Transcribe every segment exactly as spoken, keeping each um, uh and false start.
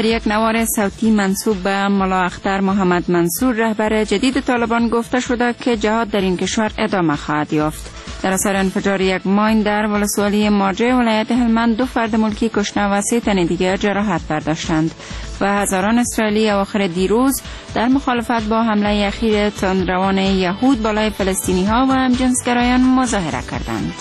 در یک نوار صوتی منسوب به ملا اختر محمد منصور رهبر جدید طالبان گفته شده که جهاد در این کشور ادامه خواهد یافت. در اثر انفجار یک ماین در ولسوالی مارجه ولایت هلمند دو فرد ملکی کشته و سه تن دیگر جراحت برداشتند و هزاران اسرائیلی اواخر دیروز در مخالفت با حمله اخیر تندروان یهود بالای فلسطینی ها و همجنسگرایان مظاهره کردند.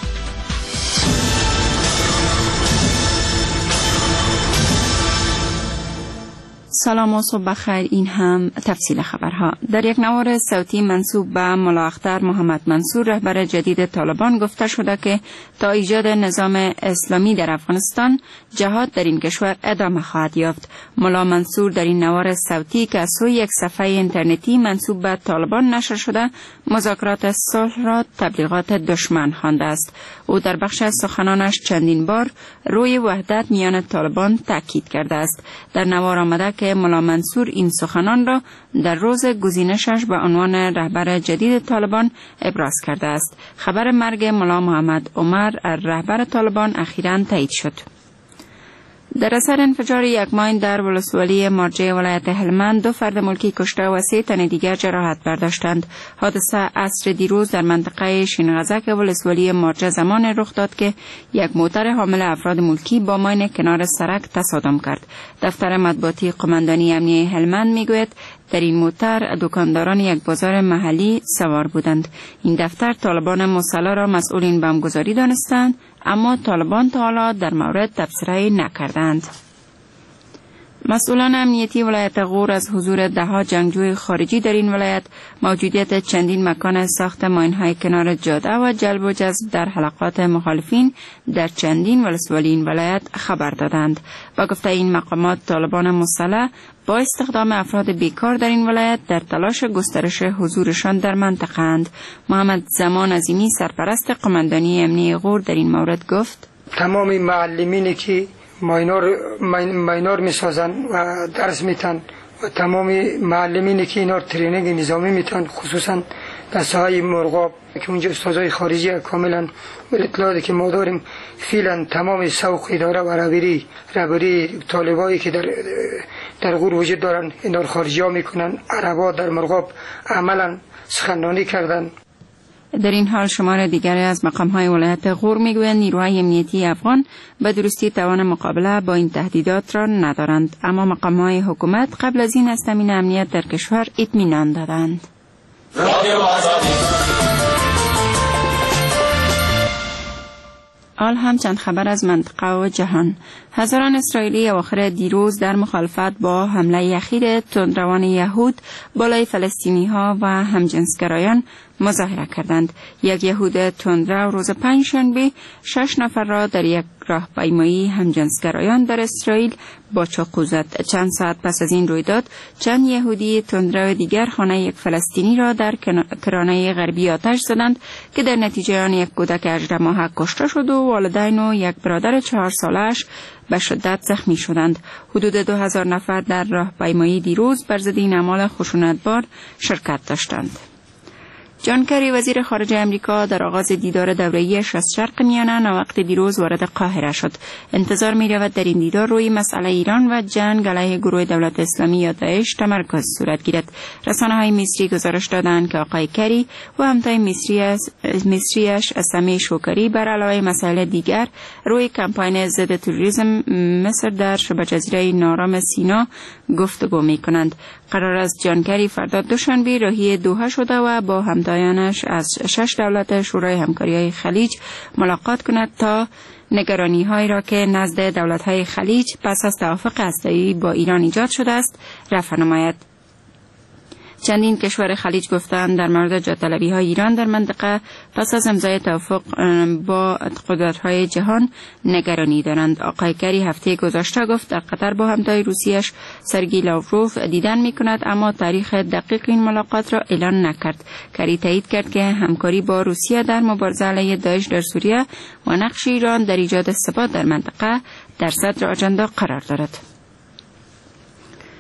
سلام و صبح بخیر. این هم تفصیل خبرها. در یک نوار صوتی منسوب به ملا اختر محمد منصور رهبر جدید طالبان گفته شده که تا ایجاد نظام اسلامی در افغانستان جهاد در این کشور ادامه خواهد یافت. ملا منصور در این نوار صوتی که از سوی یک صفحه اینترنتی منسوب به طالبان نشر شده مذاکرات صلح را تبلیغات دشمن خوانده است. او در بخش از سخنانش چندین بار روی وحدت میان طالبان تاکید کرده است. در نوار آمده که ملا منصور این سخنان را در روز گزینشش به عنوان رهبر جدید طالبان ابراز کرده است. خبر مرگ ملا محمد عمر رهبر طالبان اخیراً تایید شد. در اثر انفجار یک ماین در ولسوالی مارجه ولایت هلمند دو فرد ملکی کشته و سه تن دیگر جراحت برداشتند. حادثه عصر دیروز در منطقه شینغزک ولسوالی مارجه زمان رخ داد که یک موتر حامل افراد ملکی با ماین کنار سرک تصادم کرد. دفتر مطبوعاتی قماندانی امنیه هلمند میگوید در این موتر دکانداران یک بازار محلی سوار بودند. این دفتر طالبان مسلح را مسئول این بمبگذاری دانستند، اما طالبان تا حالا در مورد تبصره نکردند. مسئولان امنیتی ولایت غور از حضور دهها جنگجوی خارجی در این ولایت، موجودیت چندین مکان ساخت ماین‌های کنار جاده و جلب و جذب در حلقات مخالفین در چندین ولسوالی این ولایت خبر دادند. با گفته این مقامات طالبان مسلح با استخدام افراد بیکار در این ولایت در تلاش گسترش حضورشان در منطقه اند. محمد زمان عظیمی سرپرست قماندانی امنیه غور در این مورد گفت: تمام معلمینی که ماینور ماینور میسازن و درس میتن و تمام معلمینی که اینا ترینینگ نظامی میتن، خصوصا در ساحه مرغاب که اونجا استادای خارجی کاملا اطلاعاتی که ما داریم فعلا تمام سوق اداره و رهبری رهبری طالبایی که در در غور وجود دارن اینا خارجی ها میکنن. عربا در مرغاب عملا سخنرانی کردن. در این حال شمار دیگری از مقام‌های ولایت غور میگویند نیروهای امنیتی افغان به درستی توان مقابله با این تهدیدات را ندارند، اما مقام‌های حکومت قبل از این از تامین امنیت در کشور اطمینان دادند. حال هم چند خبر از منطقه و جهان. هزاران اسرائیلی اواخر دیروز در مخالفت با حمله اخیر تندروان یهود بالای فلسطینی ها و همجنسگرایان مظاهره کردند. یک یهود تندرو روز پنجشنبه شش نفر را در یک راهپیمایی همجنسگرایان در اسرائیل با چاقو زد. چند ساعت پس از این رویداد چند یهودی تندرو دیگر خانه یک فلسطینی را در کرانه غربی آتش زدند که در نتیجه آن یک کودک هجده ماهه کشته شد و والدین و یک برادر چهار سالش به شدت زخمی شدند. حدود دو هزار نفر در راهپیمایی دیروز بر ضد این اعمال خشونتبار شرکت داشتند. جان کری وزیر خارجه امریکا در آغاز دیدار دوره‌ایش از شرق میانه ناوقت دیروز وارد قاهره شد. انتظار می رود در این دیدار روی مسئله ایران و جنگ علیه گروه دولت اسلامی یا داعش تمرکز صورت گیرد. رسانه‌های مصری گزارش دادند که آقای کری و همتای مصریش سمی شوکری بر علاوه مسائل دیگر روی کمپاین ضد تروریسم مصر در شبه جزیره نارام سینا گفتگو می کنند. قرار است جان کری فردا دوشنبه راهی دوحه شده و با همتایانش از شش دولت شورای همکاری خلیج ملاقات کند تا نگرانی هایی را که نزد دولت های خلیج پس از توافق هسته‌ای با ایران ایجاد شده است رفع نماید. چندین کشور خلیج گفتند در مورد جاطلبی های ایران در منطقه پس از امضای توافق با قدرت های جهان نگرانی دارند. آقای کری هفته گذشته گفت در قطر با همتای روسیش سرگئی لاوروف دیدن می کند، اما تاریخ دقیق این ملاقات را اعلان نکرد. کری تایید کرد که همکاری با روسیه در مبارزه علیه داعش در سوریه و نقش ایران در ایجاد ثبات در منطقه در صدر آجندا قرار دارد.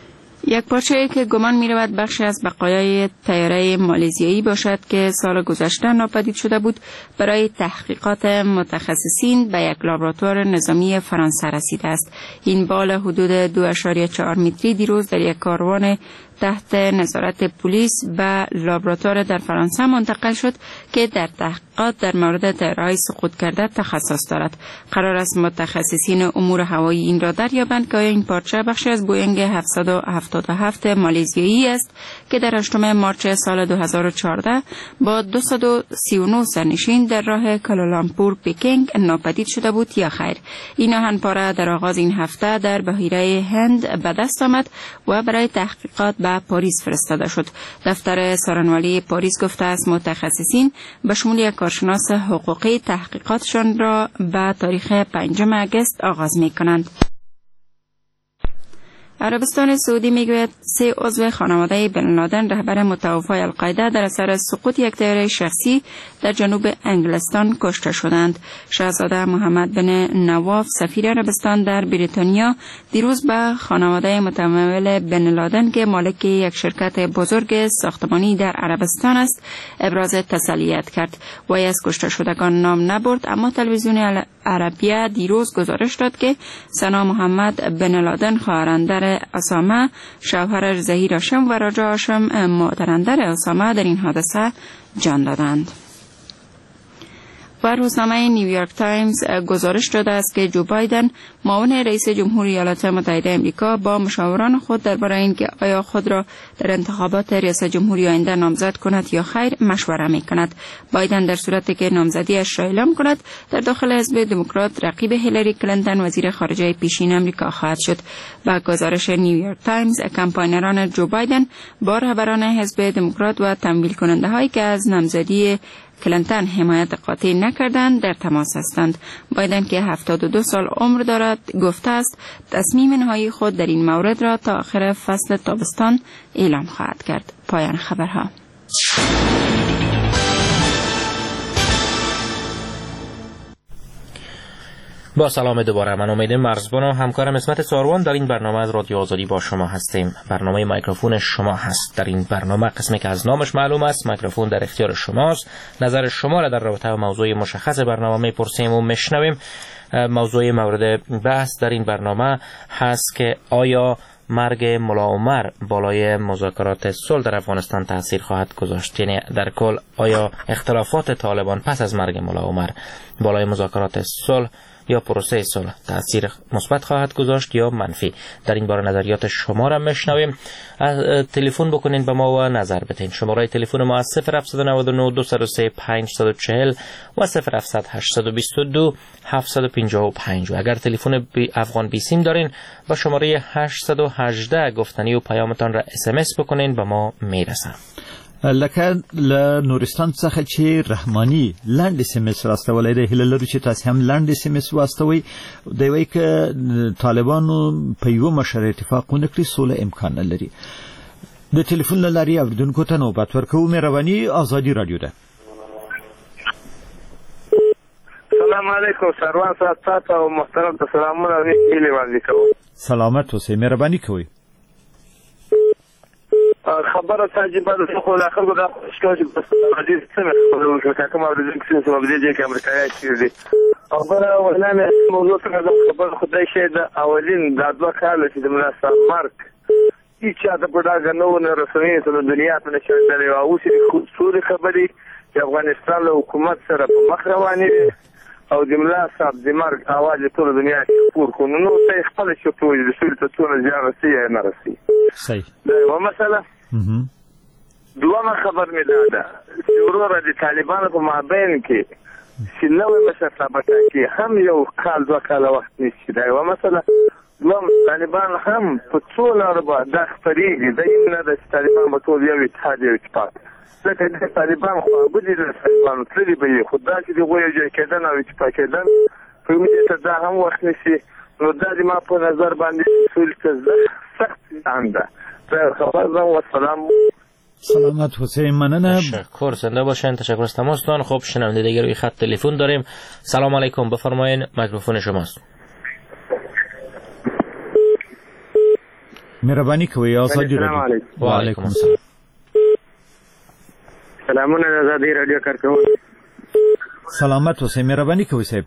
یک پارچه‌ای که گمان می‌رود بخشی از بقایای طیاره مالزیایی باشد که سال گذشته ناپدید شده بود، برای تحقیقات متخصصین به یک لابراتوار نظامی فرانسه رسیده است. این بال حدود دو اشاریه چهار متری دیروز در یک کاروان تحت نظارت پلیس به لابراتوار در فرانسه منتقل شد که در تحقیقات در مورد طیاره‌های سقوط کرده تخصص دارد. قرار است متخصصین امور هوایی این را دریابند که آیا این پارچه بخشی از بوئینگ هفتصد و هفتاد و هفت مالزیایی است که در هشتم مارس سال دو هزار و چهارده با دویست و سی و نه سرنشین در راه کوالالامپور پکینگ ناپدید شده بود یا خیر. این آهن‌پاره در آغاز این هفته در بحیره هند به دست آمد و برای تحقیقات به پاریس فرستاده شد. دفتر سارنوالی پاریس گفته است متخصصین به شمول یک کارشناس حقوقی تحقیقاتشان را به تاریخ پنجم آگوست آغاز می کنند. عربستان سعودی میگوید سه عضو خانواده بن لادن رهبر متوفای القاعده در اثر سقوط یک طیاره شخصی در جنوب انگلستان کشته شدند. شاهزاده محمد بن نواف سفیر عربستان در بریتانیا دیروز به خانواده متمول بن لادن که مالک یک شرکت بزرگ ساختمانی در عربستان است ابراز تسلیت کرد. وی از کشته شدگان نام نبرد، اما تلویزیون عربیه دیروز گزارش داد که سنا محمد بن لادن خواهرندر اسامه، شوهر ظهیر هاشم و راجا هاشم مادرندر اسامه در این حادثه جان دادند. و روزنامه نیویورک تایمز گزارش داده است که جو بایدن معاون رئیس جمهوری ایالات متحده آمریکا با مشاوران خود درباره اینکه آیا خود را در انتخابات ریاست جمهوری آینده نامزد کند یا خیر مشوره می کند. بایدن در صورتی که نامزدیش را اعلام کند در داخل حزب دموکرات رقیب هیلاری کلینتون وزیر خارجه پیشین آمریکا خواهد شد. با گزارش نیویورک تایمز کمپاینران جو بایدن با رهبران حزب دموکرات و تمویل کننده هایی که از نامزدی کلینتون حمایت قاطع نکردند در تماس هستند. بایدن که هفتاد و دو سال عمر دارد گفته است تصمیم نهایی خود در این مورد را تا آخر فصل تابستان اعلام خواهد کرد. پایان خبرها. با سلام دوباره، من امید مرزبان و همکارم اسمت ساروان در این برنامه از رادیو آزادی با شما هستیم. برنامه میکروفون شما هست. در این برنامه قسمی که از نامش معلوم است میکروفون در اختیار شماست. نظر شما را در رابطه با موضوع مشخص برنامه میپرسیم و میشنویم. موضوع مورد بحث در این برنامه هست که آیا مرگ ملا عمر بالای مذاکرات صلح در افغانستان تاثیر خواهد گذاشت؟ یعنی در کل آیا اختلافات طالبان پس از مرگ ملا عمر بالای مذاکرات صلح یا پروسه صلح تاثیر مثبت خواهد گذاشت یا منفی؟ در این باره نظریات شما را میشنویم. تلفن بکنین به ما و نظر بدین. شماره تلفن ما از صفر هفت نه نه دو صفر سه پنج چهار صفر و صفر هفت هشت دو دو هفت پنج پنج. اگر تلفن افغان بی سیم دارین با شماره هشت یک هشت گفتنی و پیامتان را اس ام اس بکنین به ما میرسه. لکه ل نورستان څخه چې رحماني لاندې سیمس واستولای د هله لرو چې تاسو هم لاندې سیمس واستوي دی وای ک طالبانو په یو مشر اتفاقونه کړی سوله امکان لري. د ټلیفون لاري اوریدونکو ته نوبت ورکوم. مهرباني آزادی رادیو ده. سلام علیکم سروان صاحب او محترم سلامونه ویلي باندې کوم. سلامت اوسئ. مهرباني کوئ. خبره تعجب ده خو لا خلکو دا شکایت بس حدیث سمه خبرو چې کوم اورېدل کیږي چې په دې کې امریکایي چیرې خبره ولنه موضوع څنګه خبر خدای شه دا اولین دا دوه کال چې د مناسب مارک هیڅ د پډاګ نو نه رسمي ته د دنیا ته نشي او چې خصوصي خبري چې افغانستان له حکومت سره په مخ رواني او د ملا صاحب د مرګ اواز ټول دنیا کې پور کو نو ته خپل شو په دې سوري ته ټول ځان رسي نه رسي. صحیح. دا یو مسله. دوامه خبر می داده چې وروره د طالبانو په مابین کې چې نوې مشرتابه کې هم یو کال دوه کاله وخت نشي. دا یو مسله. دوام طالبان هم په څو لاره به دا خپرېږي د این نه د طالبان به ټول یو اتحاد یو اتفاق ځکه د طالبان خواږه دي د طالبانو تللي به یې خو داسې د هغوی یو ځای کېدن او اتفاق کېدن په دې ته دا هم وخت نیسي. نو دا د ما په نظر باندې سولې ته سخت ځان ده. خبر دارم و سلام. سلامت حسین. مننه. تشکر. زنده باشین. تشکر از تماستان. خب شنونده دیگه روی خط تلفن داریم. سلام علیکم. بفرمایین. میکروفون شماست. مهرباني کوئ ازادي رادیو. وعلیکم السلام. سلامونه د ازادي رادیو کارکونکو. سلامت اوسئ. مهرباني کوئ صاحب.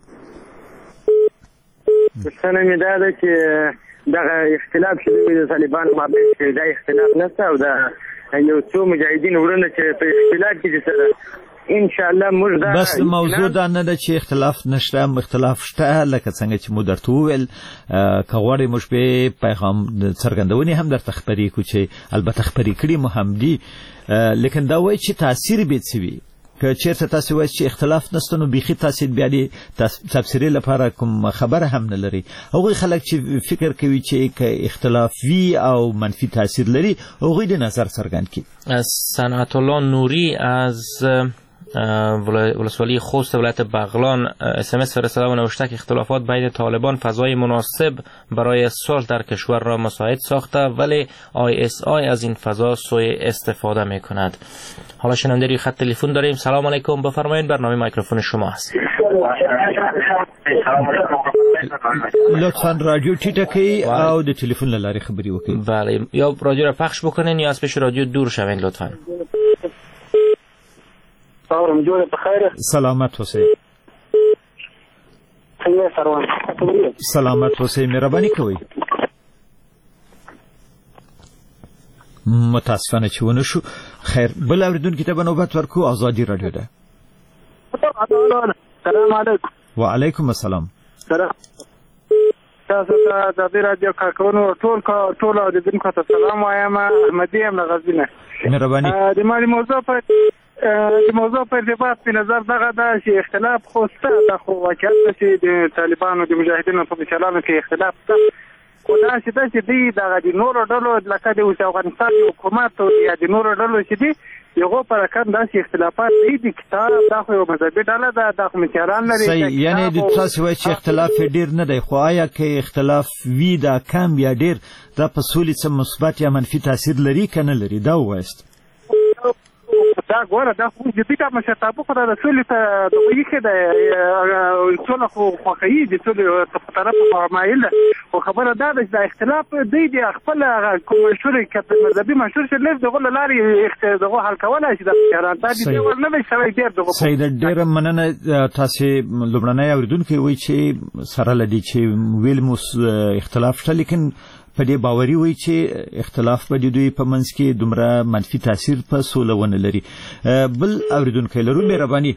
څنګه مې دا ده چې دغه اختلاف چې د طالبانو مابین کې دا اختلاف نشته او دا یو څو مجاهدین ورونه چې په اختلاف کې سره ان شاء الله موږ دا بس موضوع دا نه ده چې اختلاف نشته، اختلاف شته، لکه څنګه چې مو درته وویل کغواړي موږ به پیغام څرګندونې هم درته خبرې کو چې البته خبرې کړي مو هم دي، لیکن دا وایي چې تاثیر به څه وي. که چیرته تاسو وایي چې اختلاف نشته نو بيخي تاسو بیا دې تفسیري لپاره کوم خبره هم نه لري. هغوی خلک چې فکر کوي چې اختلاف وی او منفي تاثیر لري هغوی د نظر څرګند کړي. صنعت الله نوری از ولسوالی خوست ولایت بغلان اس ام اس فرستاده و نوشته که اختلافات بین طالبان فضای مناسب برای صلح در کشور را مساعد ساخته ولی آی اس آی از این فضا سوء استفاده می کند. حالا شنونده روی خط تلفن داریم. سلام علیکم، بفرمایید، برنامه میکروفون شما هست. لطفاً رادیو ټیټه کړئ او د تلفن له لارې خبرې وکړئ. بله، یا رادیو را پخش بکنین یا از پیش رادیو دور شوین لطفاً. صورم جوړه په خیر. سلامت اوسئ. څنګه سروان؟ سلامت اوسئ. مهرباني کوئ. متاسفانه چې ونه شو. خیر، بل اوریدونکي ته به نوبت ورکو. ازادي رادیو ده. سلام علیکم. وعلیکم السلام. سلام. تاسو ته د دې رادیو کارکونکو ټول ټول اوریدونکو ته سلام وایم. احمدی یم غزنه. مهرباني. د مالي موضوع په د موضوع په ارتباط په نظر دغه دا چې اختلاف خو شته، دا خو واقعیت ده چې د طالبانو د مجاهدینو په چلانو کې اختلاف شته، خو دا چې دا چې دوی دغه د نورو ډلو لکه د افغانستان حکومت او د نورو ډلو چې دي یغو پر کم داسې اختلافات دي د کتاب دا خو یو مذهبي ډله ده، دا خو مثالان لري. صحیح، یعنی د تاسو وایي چې اختلاف ډیر نه دی، خو آیا کې اختلاف وی دا کم یا ډیر دا په سولې څه مثبت یا منفي تاثیر لري کنه لري؟ دا وایست دا ګوره دا خو د دې مشرتابه خو د سولې ته د ویخه د ټول خو خوخی د ټول په طرف مایل او خبره دا ده چې د اختلاف دی د خپل کوم شوري کته مذهبي مشور چې لږ دغه لاري دغه حل کولای شي د اعلان ته دي ورنه شوی ډیر دغه. سید ډیر مننه. تاسو لومړنۍ اوریدونکو وی چې سره لدی چې ویل مو اختلاف شته، لیکن په دې باوري وي چې اختلاف په دوی په منځ کې دومره منفي تاثیر په سوله ونه لري. بل اوریدونکو لرو. مهرباني.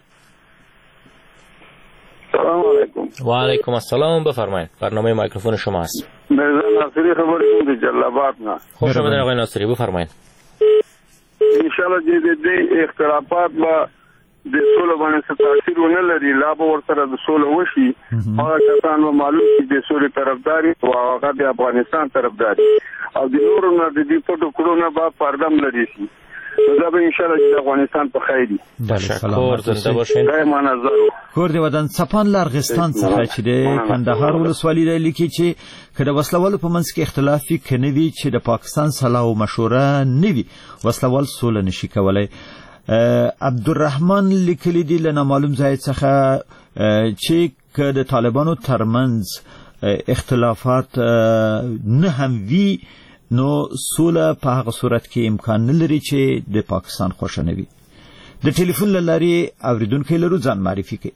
سلام علیکم. و علیکم السلام، بفرمایید، برنامه میکروفون شما است. مرزا ناصری خبری کوم جلابات نه. خوش آمدید آقای ناصری، بفرمایید. ان شاء الله دې دې اختلافات با د سوله باندې تاثیر ونه لري، لا به ورسره د سوله وشي. هغه کسان معلوم چې د سوله طرفداري او هغه د افغانستان طرفداري او د نورو نه د دې په ټکرو نه به پردم لري شي. دا به ان شاء الله د افغانستان په خیر دي. تشکر، زنده باشین. دایما نظر کور دی ودان سپان لارغستان څخه چې د کندهار ولسوالۍ د لیکي چې کله وسلوال په منځ کې اختلافي کنوي چې د پاکستان صلاح او مشوره نوي وسلوال سوله نشي کولای. عبدالرحمن لیکلی دی له نامعلوم ځای څخه چې که د طالبانو ترمنځ اختلافات نه هم وي نو سوله په هغه صورت کې امکان نه لري چې د پاکستان خوښه نه وي. د ټلیفون له لارې اوریدونکي لرو، ځان معرفي کړئ.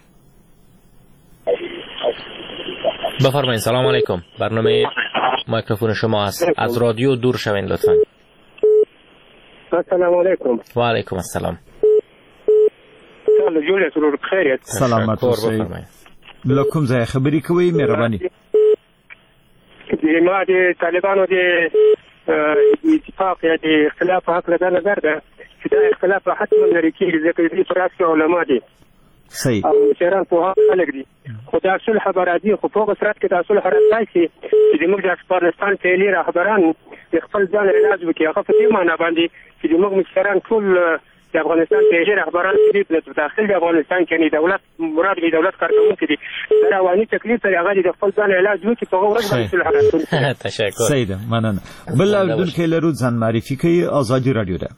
بفرمایید. سلام علیکم، برنامه میکروفون شما هست. از رادیو دور شوین لطفاً. السلام علیکم. و علیکم السلام. سلام جوړه سرور خیریت. سلامت اوسئ. له کوم ځای خبرې کوئ؟ مهرباني. ما د طالبانو د اتفاق یا د اختلاف په حق د نظر ده چې دا اختلاف حتما لري کېږي ځکه دې فرات کې علما دي. صحیح. او شهران په خلک دي، خو دا صلح برادي خو په صورت کې دا صلح راځي چې موږ د افغانستان پیلي رهبران خپل ځان علاج وکړي. هغه په دې معنی باندې چې موږ مشران ټول د افغانستان پیلي رهبران دي په داخل د افغانستان کې نه دولت مراد به دولت کارکونکي دي. دا رواني تکلیف لري، هغه د خپل ځان علاج وکړي په هغه ورځ باندې صلح راځي. تشکر. صحیح ده، مننه. بل اوریدونکي لرو، ځان معرفي کوي. ازادي رادیو ده.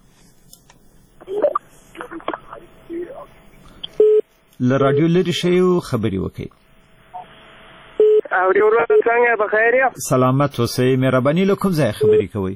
ل رادیو لري شی خبري وکي. او ورور څنګه په خیر یې؟ سلامت اوسئ. مهرباني له کوم ځای خبرې کوئ؟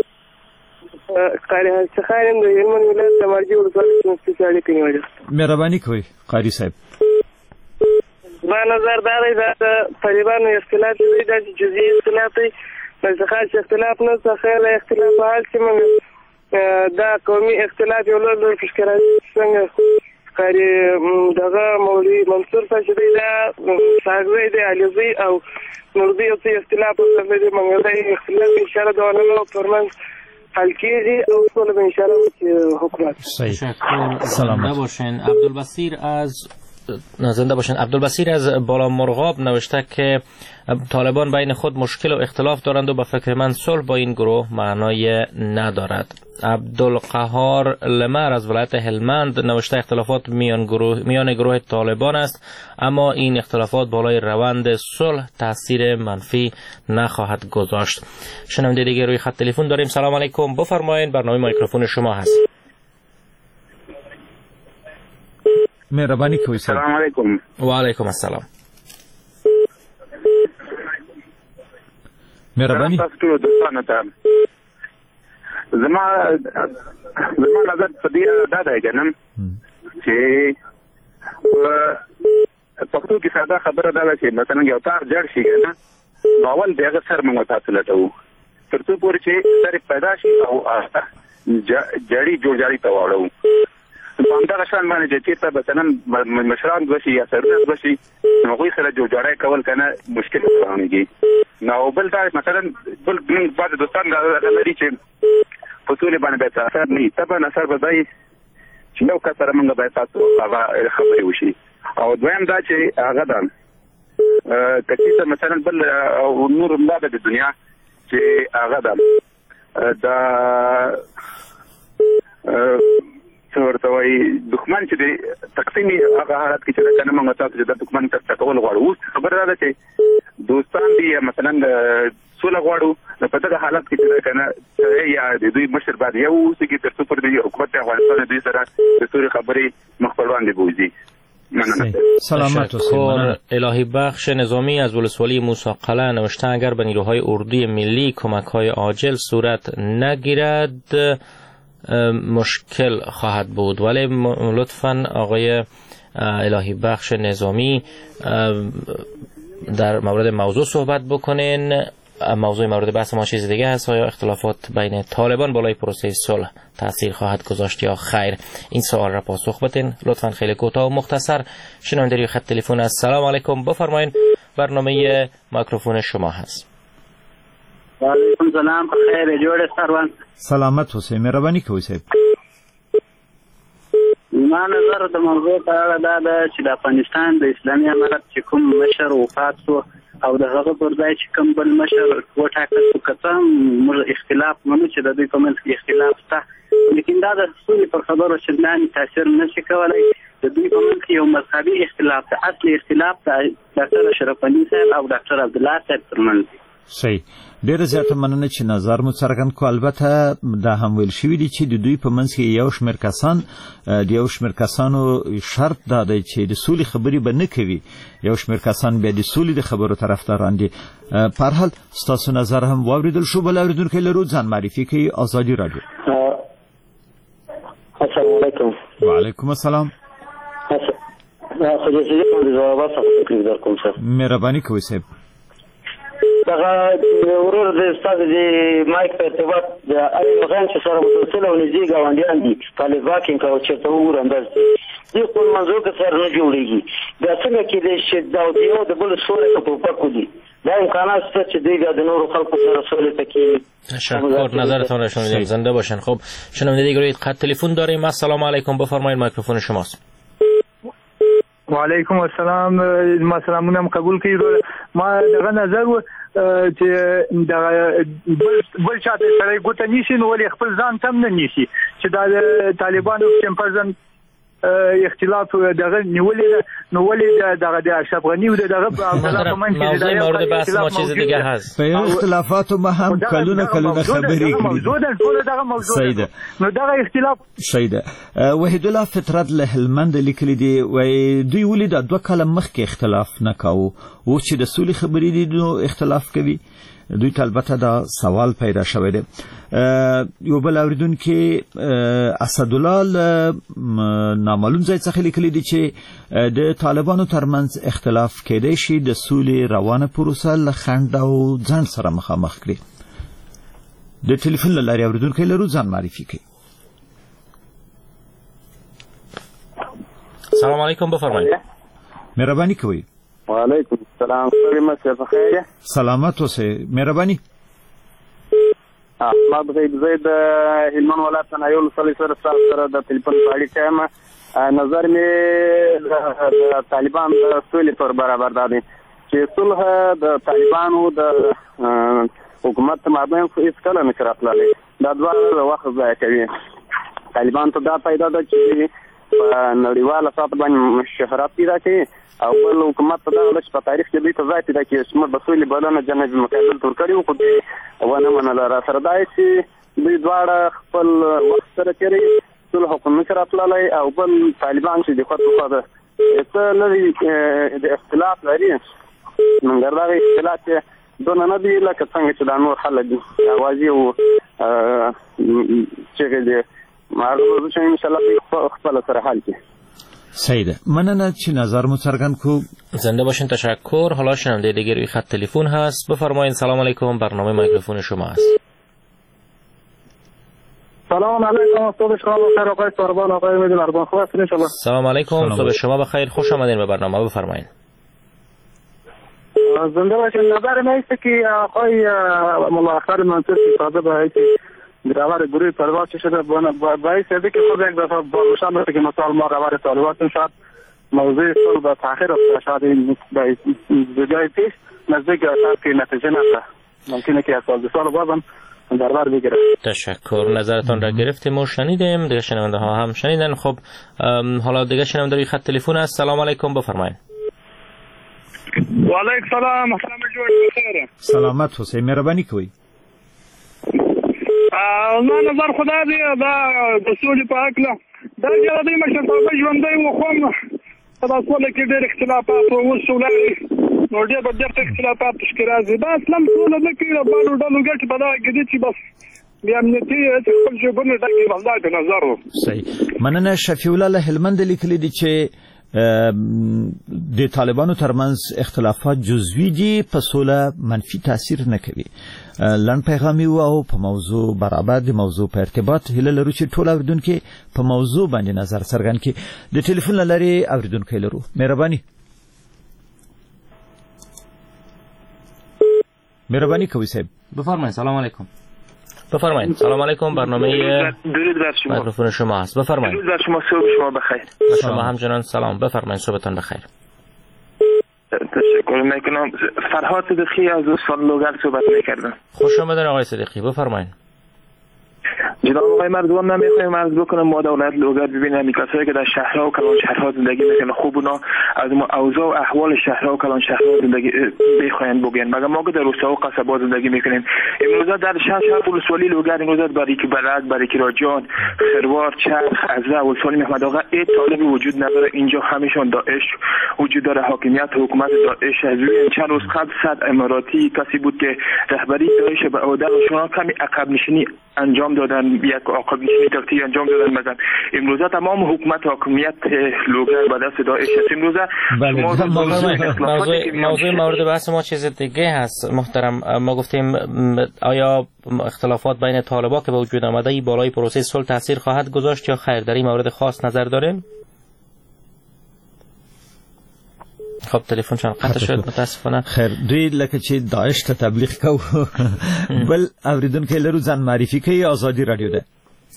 قاری څخه یم د هلمند ولایت د مرجې ولسوالۍ څخه سړی کوي. مهرباني کوئ قاری صاحب. ما نظر دا دی دا د طالبانو اختلاف دی دا جزئي اختلاف دی څخه چې اختلاف نه څخه له اختلاف حال چې موږ دا قومي اختلاف یو لوی فشکر څنګه قاری دغه مولوی منصور صاحب دی دا ساګوي دی علي او نوربي او اختلاف د موږ اختلاف ان شاء الله د نو پرمن حل کیږي او ټول ان شاء الله حکومت. سلام باشین. عبدالبصیر از زنده باشین. عبدالبصیر از بالا مرغاب نوشته که طالبان بین خود مشکل و اختلاف دارند و به فکر من صلح با این گروه معنای ندارد. عبدالقهار لمر از ولایت هلمند نوشته اختلافات میان گروه میان گروه طالبان است اما این اختلافات بالای روند صلح تاثیر منفی نخواهد گذاشت. شنونده دیگه روی خط تلفن داریم. سلام علیکم، بفرمایید، برنامه میکروفون شما هست. مهربانی کوي. سلام علیکم. و علیکم السلام. مهربانی. تاسو دوستانو ته زما زما نظر په دې دا دی ګنم چې پښتو کې ساده خبره ده چې مثلا یو تار جوړ شي کنه نو اول دغه سر موږ تاسو لټو ترڅو پورې چې سر پیدا شي او جړی جوړ جړی ته واړو په همدغه شان باندې چې ته مثلا مشران بشي یا سرونه بشي نو غوي سره جوړ جړی کول کنه مشکل راځي. نو بل دا مثلا بل موږ بعد دوستان لري چې په ټول باندې به تاسو نه تبه نظر بدای چې یو کسر موږ به تاسو هغه خبرې وشي او دویم دا چې هغه ده کچې مثلا بل او نور الله د دنیا چې هغه ده دا څورته وای دښمن چې د تقسیمي هغه حالت کې چې کنه موږ تاسو چې د دښمن تر ټول غواړو خبره ده چې دوستان دي مثلا سوله غواړو په دغه حالت کې چې کنه یا د دوی مشر باندې یو څه کې تر څو پر دې حکومت افغانستان دوی سره د سوري خبرې مخبران دی بوزي. سلامت و الهی بخش نظامی از ولسوالی موسی قلعه نوشته اگر به نیروهای اردوی ملی کمک‌های عاجل صورت نگیرد مشکل خواهد بود. ولی لطفاً آقای الهی بخش نظامی در مورد موضوع صحبت بکنین. موضوع مورد بحث ما چیز دیگه هست. آیا اختلافات بین طالبان بالای پروسه صلح تاثیر خواهد گذاشت یا خیر؟ این سوال را پاسخ بدین لطفاً، خیلی کوتاه و مختصر. شنونده خط تلفن است. سلام علیکم، بفرمایید، برنامه میکروفون شما هست. و علیکم سلام، بخیر جوړ سروان. سلامت اوسئ. مهرباني کوئ صاحب. ما نظر د موضوع په اړه دا ده چې د افغانستان د اسلامي امارت چې کوم مشر وفات شو او د هغه پر ځای چې کوم بل مشر وټاکل شو، که څه موږ اختلاف منو چې د دوی په منځ کې اختلاف شته، لیکن دا د سولې پر خبرو چندانې تاثیر نشي کولی. د دوی په منځ کې یو مذهبي اختلاف ده، اصلي اختلاف د ډاکټر اشرف علي صاحب او ډاکټر عبدالله صاحب ترمنځ. صحیح. ډېره زیاته مننه چې نظر مو څرګند کړ. البته دا هم ویل شوي دي چې د دوی په منځ کې یو شمېر کسان د یو شمېر کسانو شرط دا دی چې د سولې خبرې به نه کوي، یو شمېر کسان بیا د سولې د خبرو طرفداران دي. په هر حال ستاسو نظر هم واوریدل شو. بل اورېدونکی لرو، ځان معرفي کوي. ازادي راډیو. السلام علیکم. وعلیکم السلام. مهرباني کوئ صاحب. دغه ورور د استاد د مایک په ارتباط د علي مغان چې سره متصل او نږدې ګاونډیان دي طالبان کې او چېرته وګورندل دي خپل منځو کې سره نه جوړیږي. دا څنګه کې د شدت او دیو د بل سورې په پکو دي. دا امکانات شته چې دوی د نورو خلکو سره سولې تکي. تشکر، نظرتون رو شنیدیم. زنده باشن. خب شنونده دیگه روی خط تلفن داریم. السلام علیکم، بفرمایید، میکروفون شماست. و علیکم السلام. ما سلامونه قبول کړئ. ما دغه نظر و چې دغه بل چاته سره ګوته نیسي نو ولې خپل ځان تم نه نیسي چې دا طالبانو کمپرزن اختلاف دغه نیولې نو ولې دغه د اشرف غنی او دغه په من کې موضوع مورد بحث ما چیز دیگه هست. په اختلافاتو ما هم کلونه کلونه خبرې کړې. موضوع ده ټول دغه موضوع ده. نو دغه اختلاف شیده وحید الله فطرت له هلمند لیکلي دی وای دوی ولې د دوه کاله مخکې اختلاف نه کاوه او چې د سولې خبرې دي نو اختلاف کوي. دوی ته البته دا سوال پیدا شوی دی. یو بل اوریدونکي اسدالله نامعلوم ځای څخه لیکلي دي چې د طالبانو ترمنځ اختلاف کېدای شي د سولې روانه پروسه له خنډ او ځنډ سره مخامخ کړي. د ټلیفون له لارې اوریدونکي لرو ځان معرفي کړي. سلام علیکم بفرمایید. مهرباني کوئ. وعلیکم السلام. سوري مسیح بخیر. سلامت اوسئ. مهرباني. احمد غیب زید هلمند ولایت نه یو لسلی سره سره د ټلیفون په اړیکه یم. نظر مې د طالبان د سولې پر برابر دی چې صلح د طالبانو د حکومت مابین هیڅ کله نه راتللی. دا دوه وخت ضایع کوي. طالبان ته دا پیدا ده چې په نړیواله سطح باندې شهرت پیدا کوي او بل حکومت ته دا چې په تاریخ کې دوی ته ځای پیدا کړي چې موږ د سولې بلنه جنرال مقابل تور کړي وو خو دوی ونه منله. را سره دا چې دوی دواړه خپل وخت سره تېري صلح حکم نه راتللی او بل طالبان چې د خود په ده څه لري د اختلاف لري مګر دغه اختلاف چې دونه نه دي لکه څنګه چې دا نور خلک دي اوازې او چې دي معلومه چې انشاءالله خپل سره حل کړي. سیده مننه چې نظر مو څرګند کو. زنده باشین. تشکر. حالا شنونده دیگه روی خط تلفن هست. بفرمایید. سلام علیکم. برنامه میکروفون شما است. سلام علیکم. صبح شما بخیر آقای ساربان آقای میدون اربان خوب هستین ان شاء الله. سلام علیکم. صبح شما بخیر. خوش آمدین به برنامه. بفرمایید. زنده باشین. نظر من است که آقای مولا اختر منصور صاحب به گروار گروه طالبان چه شده باعث شده که خود یک دفعه روشن بشه که مثلا ما گروار طالبان شاید موضوع صلح به تاخیر افتاده شاید این به جای پیش نزدیک شاید که نتیجه نشه ممکنه که از سال دو سال بازم در بر بگیره. تشکر. نظرتان را گرفتیم و شنیدیم. دیگه شنونده ها هم شنیدن. خب حالا دیگه شنونده روی خط تلفن است. سلام علیکم. بفرمایید. و علیکم سلام. محترم جوړ بخیر. سلامت اوسئ. مهرباني کوئ. ما نظر خدا دی دا د سولې په حق له دا چې د مشرتابه ژوندی و خو په دا سوله کې ډېر اختلافات او اوس ولري نو ډېر به ډېر اختلافات تشکیل راځي. دا اصلا سوله نه کوي د بالو ډلو ګټې په دغه کې دي چې بس بیا امنیتي خپل ژبونه ډکې والله د نظر و. صحیح. مننه. شفیع الله له هلمند لیکلي دي چې د طالبانو ترمنځ اختلافات جزوی دي په سوله منفي تاثیر نه کوي. لنډ پیغام یو او په موضوع برابر د موضوع په ارتباط هله لرو چې ټول اوریدونکو په موضوع باندې نظر څرګند کړي. د ټلیفون لارې اوریدونکو لرو. مهرباني. مهرباني کوي صاحب. بفرمایید. سلام علیکم. بفرمایید. سلام علیکم. برنامه درود بر شما. میکروفون شما است. بفرمایید. درود بر شما. صبح شما بخیر. شما همچنان سلام. بفرمایید. صبحتان بخیر. تشکر میکنم. فرهاد صدیقی از استان لوگر صحبت میکردم. خوش آمدید آقای صدیقی. بفرمایید. جناب آقای مردوان نمیخوایم عرض بکنم ما در ولایت لوگر ببینیم کسایی که در شهرها و کلان شهرها زندگی میکنن خوب اونا از ما اوضاع و احوال شهرها و کلان شهرها زندگی بخواین بگن مگر ما که در روستا و قصبات زندگی میکنیم امروز در شهر شهر ولسوالی لوگر امروز برای که بلد برای که راجان خروار چرخ عزه ولسوالی محمد آقا ای طالبی وجود نداره. اینجا همیشون داعش وجود داره. حاکمیت حکومت داعش از روی چند روز قبل صد اماراتی کسی بود که رهبری داعش به عهده و شما کمی عقب نشینی انجام دادن یک عقب نشینی تاکتیکی انجام دادن. مثلا امروز تمام حکومت حاکمیت لوگر به دست داعش است. امروز موضوع موضوع مورد بحث ما چیز دیگه هست محترم. ما گفتیم آیا اختلافات بین طالبان که به وجود آمده ای بالای پروسه صلح تاثیر خواهد گذاشت یا خیر؟ در این مورد خاص نظر داریم؟ خب تلفن چند قطع شد متاسفانه. خیر دوی لکه چې داعش ته تبلیغ کو بل اوریدونکو لرو ځان معرفي کوي. آزادي رادیو ده.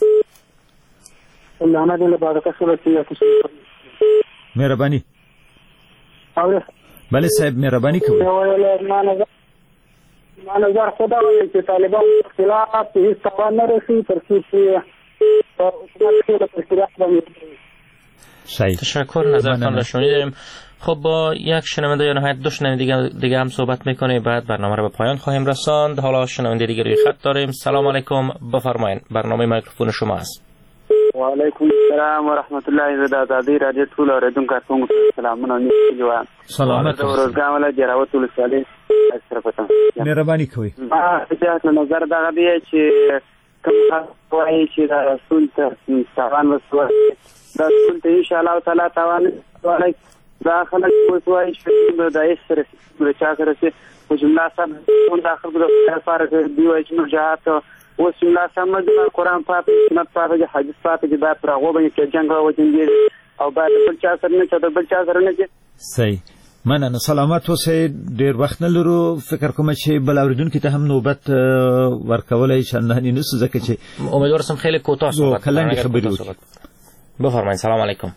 لانا دې له بارکه سره چې مهرباني. اوره بله صاحب مهرباني کوي. ما نظر ما نظر خدا وایي چې طالبان اختلاف هیڅ توان نه رسي تر څو چې حکومت کې د اختلاف باندې صحیح. تشکر، نظرتان را شنیدیم. خب با یک شنونده یا نهایت دو شنونده دیگه, دیگه هم صحبت میکنیم، بعد برنامه رو به پایان خواهیم رساند. حالا شنونده دیگه روی خط داریم. سلام علیکم، بفرمایید، برنامه میکروفون شما است. و علیکم السلام و رحمت الله و برکاته. رادیو طول اوریدونکو کوم سلام منو نیو سلامت روزګار ولا جراوت ول صالح اشرفتم. مهرباني کوي. ما اجازه نظر دغه دی چې کوم وایي چې دا رسول ته سلام وسوه دا رسول ته ان شاء الله تعالی تعالی وعليك دا خلک وسوه چې د ایسره د چا سره چې جمله صاحب اون داخل د فارغ دی وایي چې جهات و جمله سمج قرآن پاک سنت پاک حدیث پاک چې دا پر هغه باندې کې جنگ او جنگي او بعد بل چا سره نه چې بل چا سره نه چې صحیح. مننه، سلامت اوسئ. ډیر وخت نه لرو، فکر کوم چې بل اوریدونکو ته هم نوبت ورکولای شي نه نه ځکه چې امیدوارم خیلی کوتاه صحبت کنم. خبری وکړئ. بفرمایید. سلام علیکم.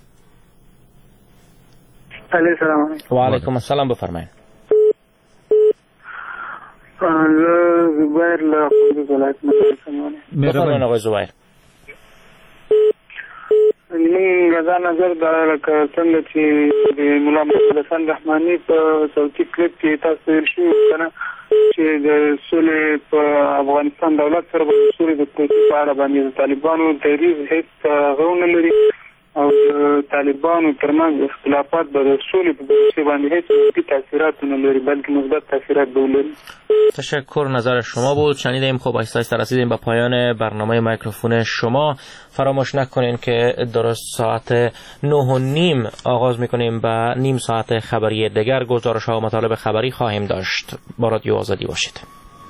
علیکم السلام. و علیکم السلام، بفرمایید. زبیر له ولایت مهرباني. مهرباني آقای زبیر. من غزا نظر دا څنګه چې د مولا محمد حسن رحماني په صوتي کلیپ کې تاسو ورشي کنه چې د سولې په افغانستان دولت سره د سولې د پروسې په اړه باندې طالبانو دریځ هیڅ غوونه لري او طالبانو ترمنځ اختلافات به سولې په پروسې باندې هیڅ تاثیرات نه لري بلکې مثبت تاثیرات به ولري. تشکر، نظر شما بود. شنیدیم. خب آهسته آهسته رسیدیم به پایان برنامه میکروفون شما. فراموش نکنین که درست ساعت نه و نیم آغاز میکنیم و نیم ساعت خبری دیگر گزارش ها و مطالب خبری خواهیم داشت. با رادیو آزادی باشید.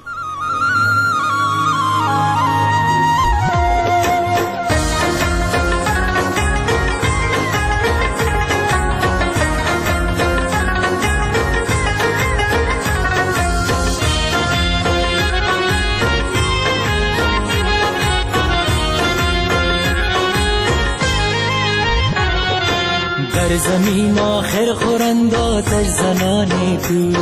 در زمین آخر خورند آتش زنان تو،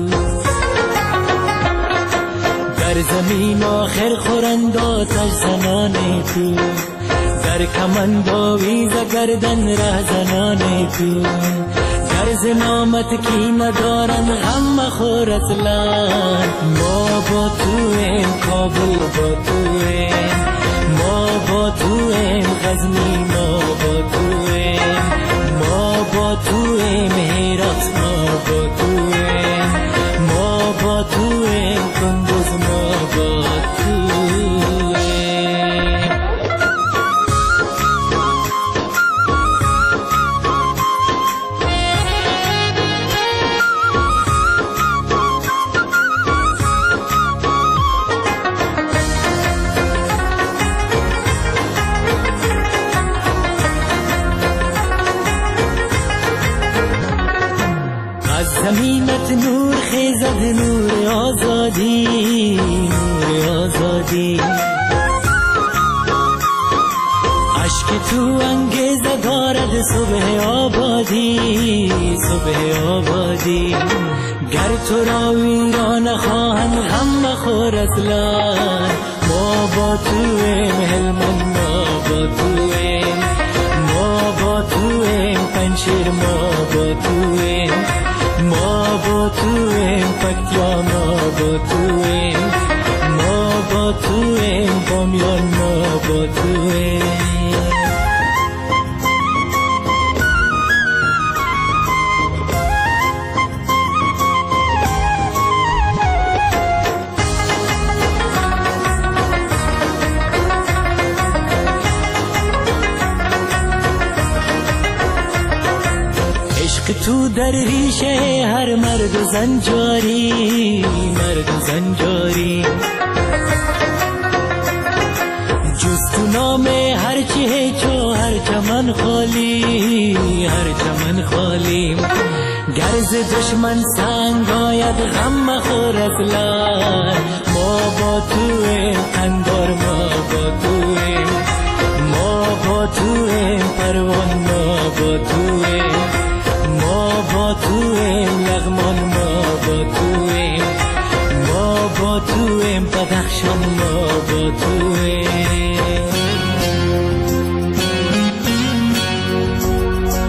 در زمین آخر خورند آتش زنان تو، در کمند آویز گردن ره زنان تو، در زنامت کی ندارن غم مخور اصلا. ما با تو ایم کابل با تو ایم، ما با تو ایم غزنی ما با تو ایم، ما با تو ایم هرات ما با تو ایم، ما با تو ایم کندوز ما با تو زمینت نور خیزد، نور آزادی، نور آزادی. عشق تو انگیزه دارد صبح آبادی، صبح آبادی. گر تو را ویران خواهند غم مخور اصلا. ما با تو ایم هلمند، ما با تو ایم، ما با تو ایم پنشیر، ما با تو ایم، ما با تو ایم پکتیا، ما با تو ایم، ما با تو ایم بامیان، ما با تو ایم. تو در ریشه هر مرد و زن جاری، مرد و زن جاری. جز تو نام هر چه چو هر چمن خالی، هر چمن خالی. گرز دشمن سنگ آید غم مخور اصلا. ما با تو ایم قندار، ما با تو ایم، ما با تو ایم پروان، ما با تو ایم، ما با تو ایم لغمان، ما با تو ایم، ما با تو ایم بدخشان، ما با تو ایم.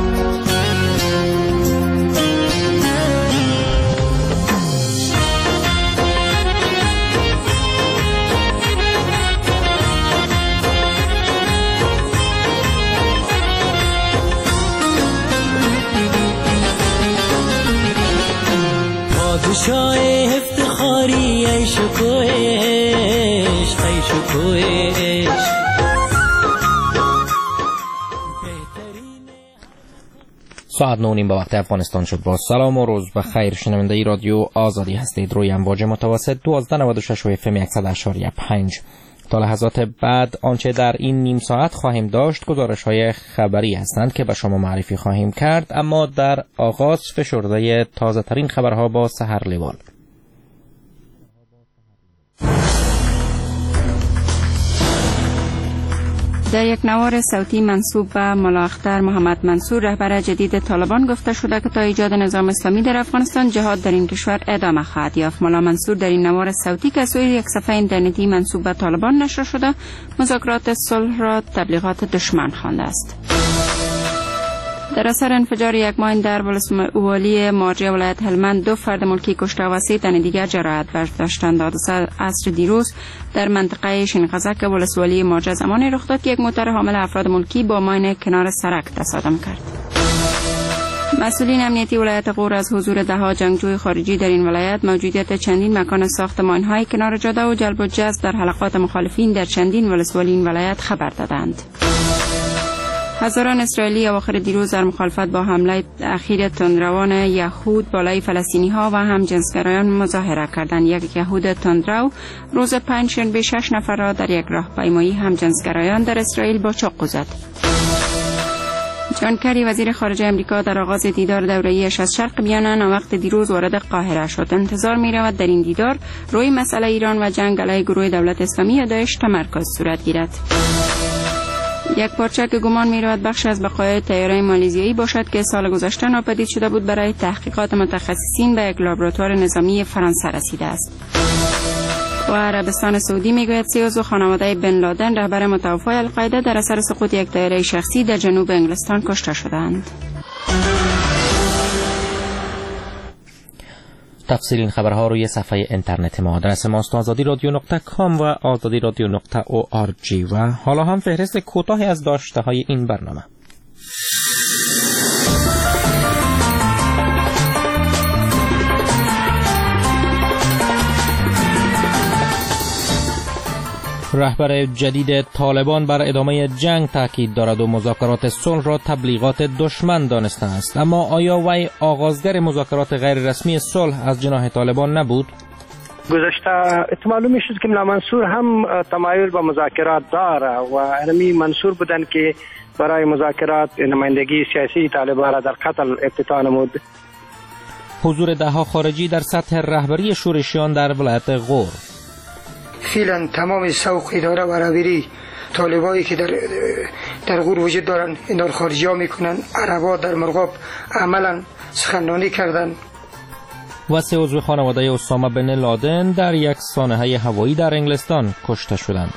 شاه افتخاری ای شکوه عشق ای شکوه عشق. ساعت نه و نیم به وقت افغانستان شد. با سلام و روز بخیر. شنونده ای رادیو آزادی هستید روی امواج متوسط دوازده نود و شش و اف ام صد و اشاری پنج. تا لحظات بعد آنچه در این نیم ساعت خواهیم داشت گزارش های خبری هستند که به شما معرفی خواهیم کرد، اما در آغاز فشرده تازه ترین خبرها با سحر لیوال. در یک نوار صوتی منسوب به ملا اختر محمد منصور رهبر جدید طالبان گفته شده که تا ایجاد نظام اسلامی در افغانستان جهاد در این کشور ادامه خواهد یافت. ملا منصور در این نوار صوتی که از یک صفحه اینترنتی منسوب به طالبان نشر شده مذاکرات صلح را تبلیغات دشمن خوانده است. در اثر انفجار یک ماین در ولسوالی مارجه ولایت هلمند دو فرد ملکی کشته و سه تن دیگر جراحت برداشتند. حادثه عصر دیروز در منطقه شینقزک ولسوالی مارجه زمانی رخ داد که یک موتر حامل افراد ملکی با ماین کنار سرک تصادم کرد. مسئولین امنیتی ولایت غور از حضور دهها جنگجوی خارجی در این ولایت، موجودیت چندین مکان ساخت ماین‌های کنار جاده و جلب و جذب در حلقات مخالفین در چندین ولسوالی این ولایت خبر دادند. هزاران اسرائیلی اواخر دیروز در مخالفت با حمله اخیر تندروان یهود بالای فلسطینی ها و همجنسگرایان مظاهره کردند. یک یهود تندرو روز پنجشنبه شش نفر را در یک راهپیمایی همجنسگرایان در اسرائیل با چاقو زد. جان کری وزیر خارجه امریکا در آغاز دیدار دوره‌ایش از شرق بیانان وقت دیروز وارد قاهره شد. انتظار می رود در این دیدار روی مسئله ایران و جنگ علیه گروه دولت اسلامی یا داعش تمرکز صورت گیرد. یک پارچه که گمان می رود بخش از بقایای طیاره مالزیایی باشد که سال گذشته ناپدید شده بود برای تحقیقات متخصصین به یک لابراتوار نظامی فرانسه رسیده است. و عربستان سعودی می گوید سه عضو خانواده بن لادن رهبر متوفی القاعده در اثر سقوط یک طیاره شخصی در جنوب انگلستان کشته شدند. تفصیل این خبرها روی صفحه اینترنت ما. آدرس ماست آزادی رادیو نقطه کام و آزادی رادیو نقطه او آر جی. و حالا هم فهرست کوتاهی از داشته های این برنامه. رهبر جدید طالبان بر ادامه جنگ تاکید دارد و مذاکرات صلح را تبلیغات دشمن دانسته است. اما آیا وی آغازگر مذاکرات غیر رسمی صلح از جناح طالبان نبود؟ گذشته احتمال می شد که ملا منصور هم تمایل به مذاکرات داره و امی منصور بودن که برای مذاکرات نمایندگی سیاسی طالبان را در قتل افتتاح نمود. حضور دهها خارجی در سطح رهبری شورشیان در ولایت غور. فعلا تمام سوق اداره و رویری طالبایی که در در غور وجود دارن اینا خارجی ها میکنن. عربا در مرغاب عملا سخنرانی کردن. و سه عضو خانواده اسامه بن لادن در یک سانحه هوایی در انگلستان کشته شدند.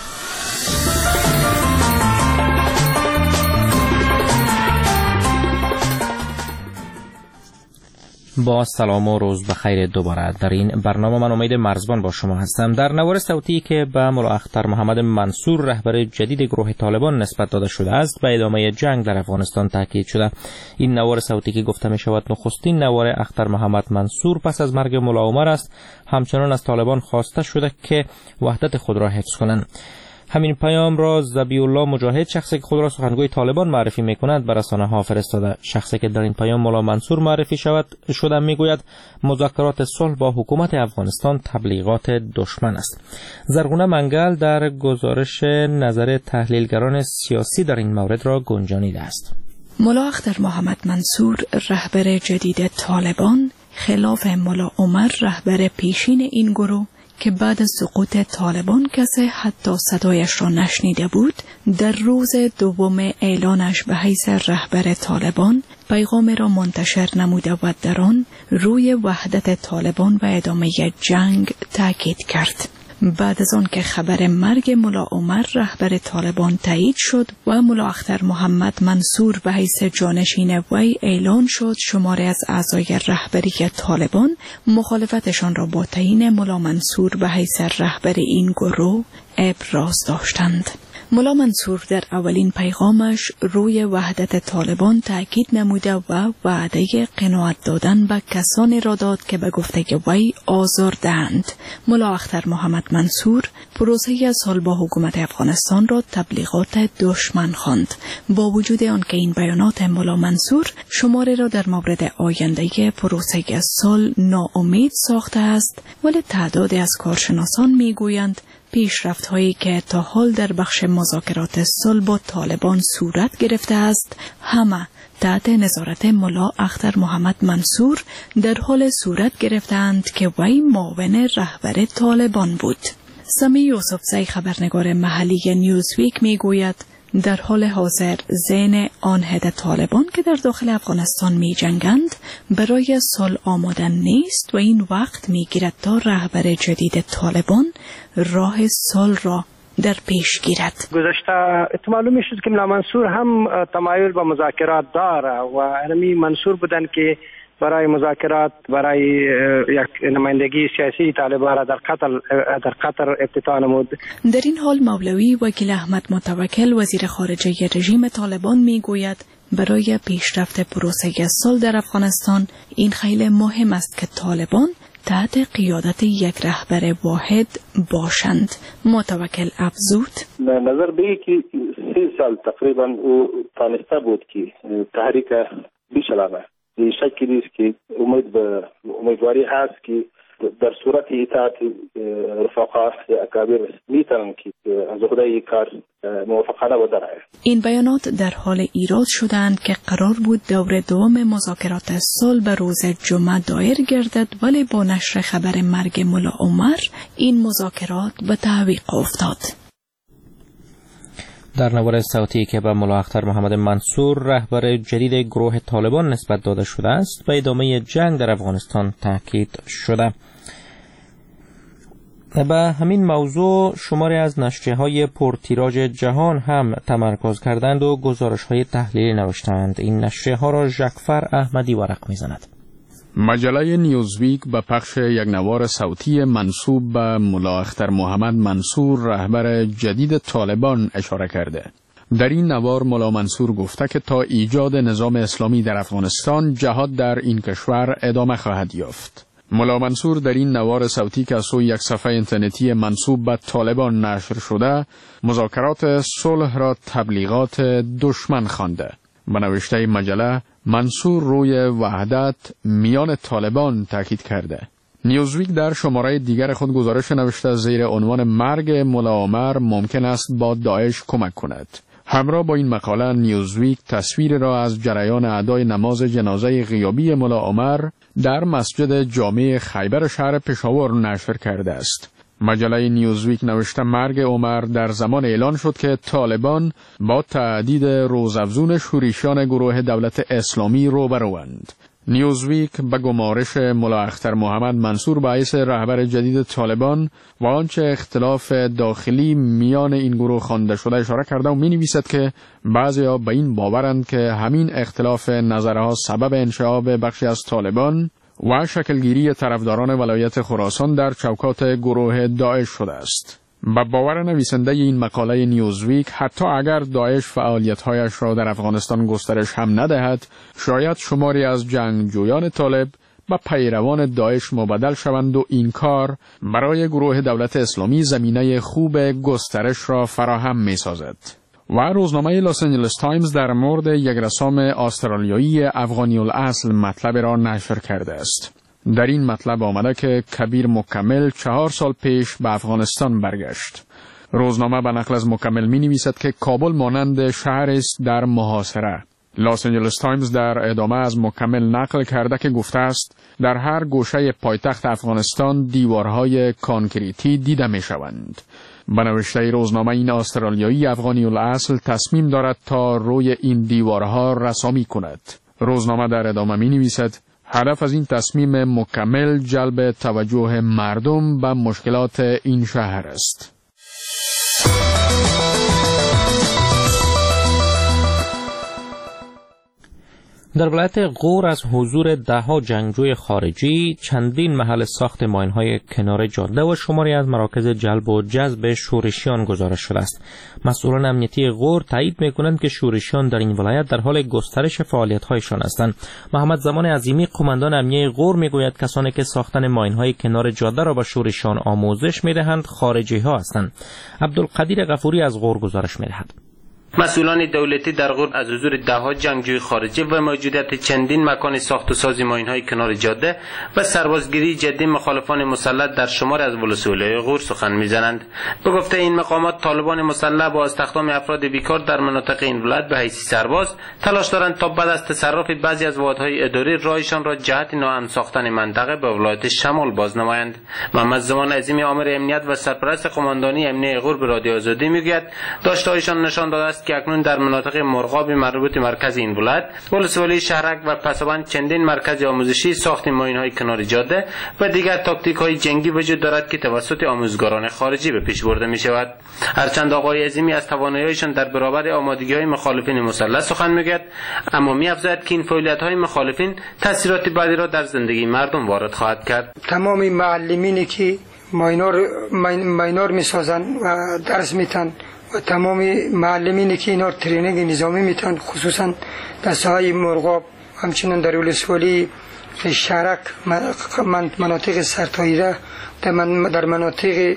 با سلام و روز بخیر دوباره. در این برنامه من امید مرزبان با شما هستم. در نوار صوتی که به ملا اختر محمد منصور رهبر جدید گروه طالبان نسبت داده شده است به ادامه جنگ در افغانستان تاکید شده. این نوار صوتی که گفته می شود نخستین نوار اختر محمد منصور پس از مرگ ملا عمر است، همچنان از طالبان خواسته شده که وحدت خود را حفظ کنند. همین پیام را ذبیح الله مجاهد، شخصی که خود را سخنگوی طالبان معرفی می‌کند، بر رسانه‌ها فرستاده. شخصی که در این پیام ملا منصور معرفی شود شده میگوید مذاکرات صلح با حکومت افغانستان تبلیغات دشمن است. زرغونه منگل در گزارش نظر تحلیلگران سیاسی در این مورد را گنجانیده است. ملا اختر محمد منصور رهبر جدید طالبان خلاف ملا عمر رهبر پیشین این گروه که بعد از سقوط طالبان کسی حتی صدایش را نشنیده بود، در روز دوم اعلانش به حیث رهبر طالبان پیغام را منتشر نموده و در آن روی وحدت طالبان و ادامه جنگ تاکید کرد. بعد از آن که خبر مرگ ملا عمر رهبر طالبان تایید شد و ملا اختر محمد منصور به حیث جانشین وی اعلان شد، شماری از اعضای رهبری طالبان مخالفتشان را با تعیین ملا منصور به حیث رهبر این گروه ابراز داشتند. ملا منصور در اولین پیغامش روی وحدت طالبان تاکید نموده و وعده قناعت دادن به کسانی را داد که به گفته وی آزار دهند. ملا اختر محمد منصور پروسه صلح با حکومت افغانستان را تبلیغات دشمن خواند. با وجود آنکه این بیانات ملا منصور شماره را در مورد آینده پروسه صلح ناامید ساخته است، ولی تعدادی از کارشناسان میگویند پیشرفت هایی که تا حال در بخش مذاکرات صلح با طالبان صورت گرفته است همه تحت نظارت ملا اختر محمد منصور در حال صورت گرفتند که وی معاون رهبر طالبان بود. سمی یوسفزی خبرنگار محلی نیوزویک میگوید در حال حاضر ذهن آن عده طالبان که در داخل افغانستان می جنگند برای صلح آماده نیست و این وقت می گیرد تا رهبر جدید طالبان راه صلح را در پیش گیرد. گذشته معلوم شد که ملا منصور هم تمایل به مذاکرات داره و همین منصور بودن که برای مذاکرات برای یک نمایندگی سیاسی طالبان را در قطر در قطر افتتاح نمود. در این حال مولوی وکیل احمد متوکل وزیر خارجه رژیم طالبان میگوید برای پیشرفت پروسه صلح در افغانستان این خیلی مهم است که طالبان تحت قیادت یک رهبر واحد باشند. متوکل افزود نظر به که سی سال تقریبا او تانسته بود که تحریک بیشلانه شکی نیست که امید به امیدواری هست که در صورت اطاعت رفقا اکابر میتونن که از خدای کار موافقانه و درآید. این بیانات در حال ایراد شدند که قرار بود دور دوم مذاکرات صلح به روز جمعه دایر گردد، ولی با نشر خبر مرگ ملا عمر این مذاکرات به تعویق افتاد. در نوار صوتی که به ملا اختر محمد منصور رهبر جدید گروه طالبان نسبت داده شده است به ادامه جنگ در افغانستان تاکید شده. به همین موضوع شماری از نشریه‌های پرتیراژ جهان هم تمرکز کردند و گزارش‌های تحلیلی نوشتند. این نشریه‌ها را ژکفر احمدی ورق می‌زند. مجله نیوزویک به پخش یک نوار صوتی منسوب به ملا اختر محمد منصور رهبر جدید طالبان اشاره کرده. در این نوار ملا منصور گفته که تا ایجاد نظام اسلامی در افغانستان جهاد در این کشور ادامه خواهد یافت. ملا منصور در این نوار صوتی که از سوی یک صفحه اینترنتی منسوب به طالبان نشر شده مذاکرات صلح را تبلیغات دشمن خوانده. به نوشته مجله منصور روی وحدت میان طالبان تاکید کرده. نیوزویک در شماره دیگر خود گزارش نوشته زیر عنوان مرگ ملا عمر ممکن است با داعش کمک کند. همراه با این مقاله نیوزویک تصویر را از جریان ادای نماز جنازه غیابی ملا عمر در مسجد جامع خیبر شهر پشاور نشر کرده است. مجله نیوزویک نوشته مرگ عمر در زمان اعلان شد که طالبان با تعدید روزافزون شورشیان گروه دولت اسلامی روبروند. نیوزویک به گمارش ملا اختر محمد منصور به حیث رهبر جدید طالبان و آنچه اختلاف داخلی میان این گروه خوانده شده اشاره کرده و می‌نویسد که بعضی‌ها به این باورند که همین اختلاف نظرها سبب انشعاب بخشی از طالبان و شکلگیری طرفداران ولایت خراسان در چوکات گروه داعش شده است. با باور نویسنده این مقاله نیوزویک حتی اگر داعش فعالیت‌هایش را در افغانستان گسترش هم ندهد، شاید شماری از جنگجویان طالب به پیروان داعش مبدل شوند و این کار برای گروه دولت اسلامی زمینه خوب گسترش را فراهم می‌سازد. و روزنامه لاس آنجلس تایمز در مورد یک رسام استرالیایی افغانی الاصل مطلب را نشر کرده است. در این مطلب آمده که کبیر مکمل چهار سال پیش به افغانستان برگشت. روزنامه به نقل از مکمل می نویسد که کابل مانند شهر است در محاصره. لاس آنجلس تایمز در ادامه از مکمل نقل کرده که گفته است در هر گوشه پایتخت افغانستان دیوارهای کانکریتی دیده می شوند. به نوشته روزنامه این استرالیایی افغانی الاصل تصمیم دارد تا روی این دیوارها رسامی کند. روزنامه در ادامه می نویسد هدف از این تصمیم مکمل جلب توجه مردم به مشکلات این شهر است. در ولایت غور از حضور دهها جنگجوی خارجی، چندین محل ساخت ماین‌های کنار جاده و شماری از مراکز جلب و جذب شورشیان گزارش شده است. مسئولان امنیتی غور تایید می‌کنند که شورشیان در این ولایت در حال گسترش فعالیت‌هایشان هستند. محمد زمان عظیمی، قماندان امنیه غور، می‌گوید کسانی که ساختن ماین‌های کنار جاده را به شورشیان آموزش می‌دهند خارجی‌ها هستند. عبدالقدیر غفوری از غور گزارش می‌دهد. مسئولان دولتی در غور از حضور دهها جنگجوی خارجی و موجودیت چندین مکان ساخت و ساز ماین‌های کنار جاده و سربازگیری جدی مخالفان مسلح در شمار از ولسوالی‌های غور سخن می‌زنند. به گفته این مقامات، طالبان مسلح با استخدام افراد بیکار در مناطق این ولایت به حیث سرباز تلاش دارند تا بعد از تصرف بعضی از واحدهای اداری راهشان را جهت ناامن ساختن منطقه به ولایت شمال بازنمایند. محمد زمان عظیمی، آمر امنیت و سرپرست قماندانی امنیه غور، به رادیو آزادی می‌گوید داشته‌هایشان نشان داده است که اکنون در مناطق مرغاب مربوط مرکز این ولایت، ولسوالی شهرک و پسابند چندین مرکز آموزشی ساخت ماین‌های کنار جاده و دیگر تاکتیک‌های جنگی وجود دارد که توسط آموزگاران خارجی به پیش برده می‌شود. هرچند آقای عظیمی از توانایی‌هایشان در برابر آمادگی‌های مخالفین مسلح سخن می‌گوید، اما می‌افزاید که این فعالیت‌های مخالفین تأثیرات بدی را در زندگی مردم وارد خواهد کرد. تمام معلمینی که ماینور ماینور می‌سازند و درس می‌دهند و تمام معلمینی که اینا ترینینگ نظامی میتن، خصوصا در ساحه مرغاب، همچنین در ولسوالی شهرک، مناطق سرتاییده، در مناطق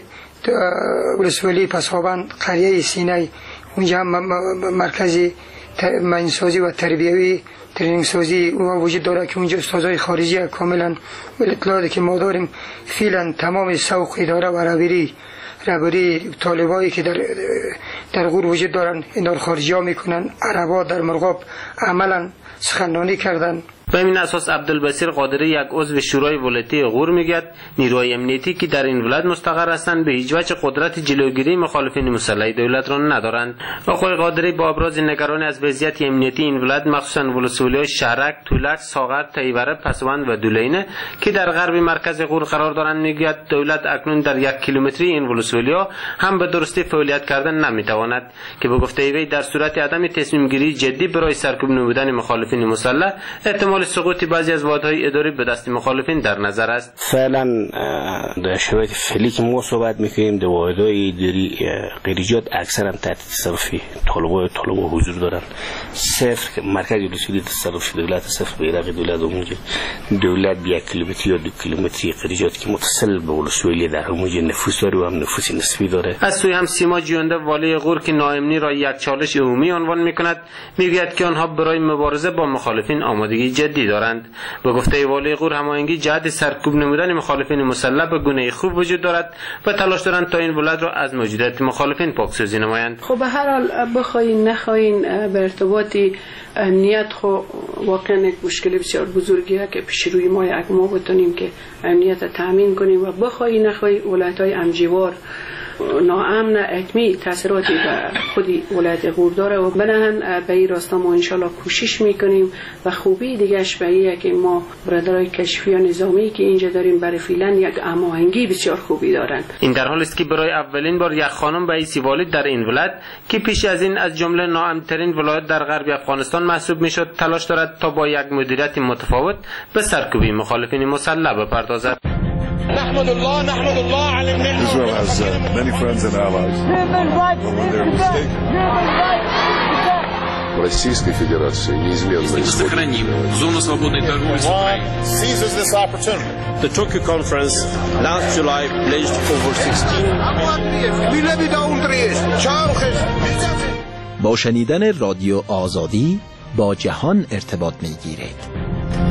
ولسوالی پسابند، قریه سینای، اونجا هم مرکز ماینسازی و تربیوی ترینینگ سازی وجود داره که اونجا استادای خارجی کاملا اطلاعاتی که ما داریم فعلا تمام سوق اداره و رویری رهبری طالبایی که در در غور وجود دارن اینا خارجی ها میکنن. عربا در مرغاب عملا سخنرانی کردن. به این اساس عبدالبصیر قادری، یک عضو شورای ولایتی غور، میگوید نیروهای امنیتی که در این ولایت مستقر هستند به هیچ وجه قدرت جلوگیری مخالفین مسلح دولت را ندارند. آقای قادری با ابراز نگرانی از وضعیت امنیتی این ولایت، مخصوصا ولسوالی‌های شهرک، تولک، ساغر، تیوره، پسوند و دولینه که در غرب مرکز غور قرار دارند، میگوید دولت اکنون در یک کیلومتری این ولسوالی‌ها هم به درستی فعالیت کردن نمیتواند که به گفته وی در صورت عدم تصمیم گیری جدی برای سرکوب نمودن مخالفین مسلح احتمال سقوط بعضی از واحدهای اداری به دست مخالفین در نظر است. فعلا در شرایط فعلی که ما صحبت میکنیم در واحدهای اداری غیرجات اکثرا تحت تصرف طالبان طالبان حضور دارن. صفر مرکز ولسوالی تصرف دولت، صفر بیرق دولت اونجا دولت به یک کیلومتر یا دو کیلومتری غیرجات که متصل به ولسوالی در اونجا نفوذ داره و هم نفوذ نسبی داره. از سوی هم سیما جوینده، والی غور، که ناامنی را یک چالش عمومی عنوان میکند، میگوید که آنها برای مبارزه با مخالفین آمادگی جدی دارند. به گفته والی غور، هماهنگی جهت سرکوب نمودن مخالفین مسلح به گونه خوب وجود دارد و تلاش دارند تا این ولایت را از موجودیت مخالفین پاکسازی نمایند. خب به هر حال بخواین نخواین به ارتباطی امنیت خو واقعا یک مشکل بسیار بزرگیه که پیش روی ما یک ما بتونیم که امنیت تامین کنیم و بخواین نخواین ولایت‌های امجیوار ناامن حتمی تاثیراتی به خودی ولایت غور داره و بنابراین به این راستا ما انشالله کوشش میکنیم و خوبی دیگهش به اینه که ما برادرای کشفی و نظامی که اینجا داریم برای فعلا یک هماهنگی بسیار خوبی دارن. این در حالی است که برای اولین بار یک خانم به حیث والد در این ولایت که پیش از این از جمله ناامن‌ترین ولایت در غرب افغانستان محسوب میشد تلاش دارد تا با یک مدیریت متفاوت به سرکوبی مخالفین مسلح بپردازد. نحمد الله نحمد الله على النعمة. Israel has uh, many friends and allies. Российской Федерации неизменно сохраним зону свободной торговли с Украиной. Seizes this opportunity. The Tokyo conference last July pledged over sixteen. با شنیدن رادیو آزادی با جهان ارتباط میگیرید.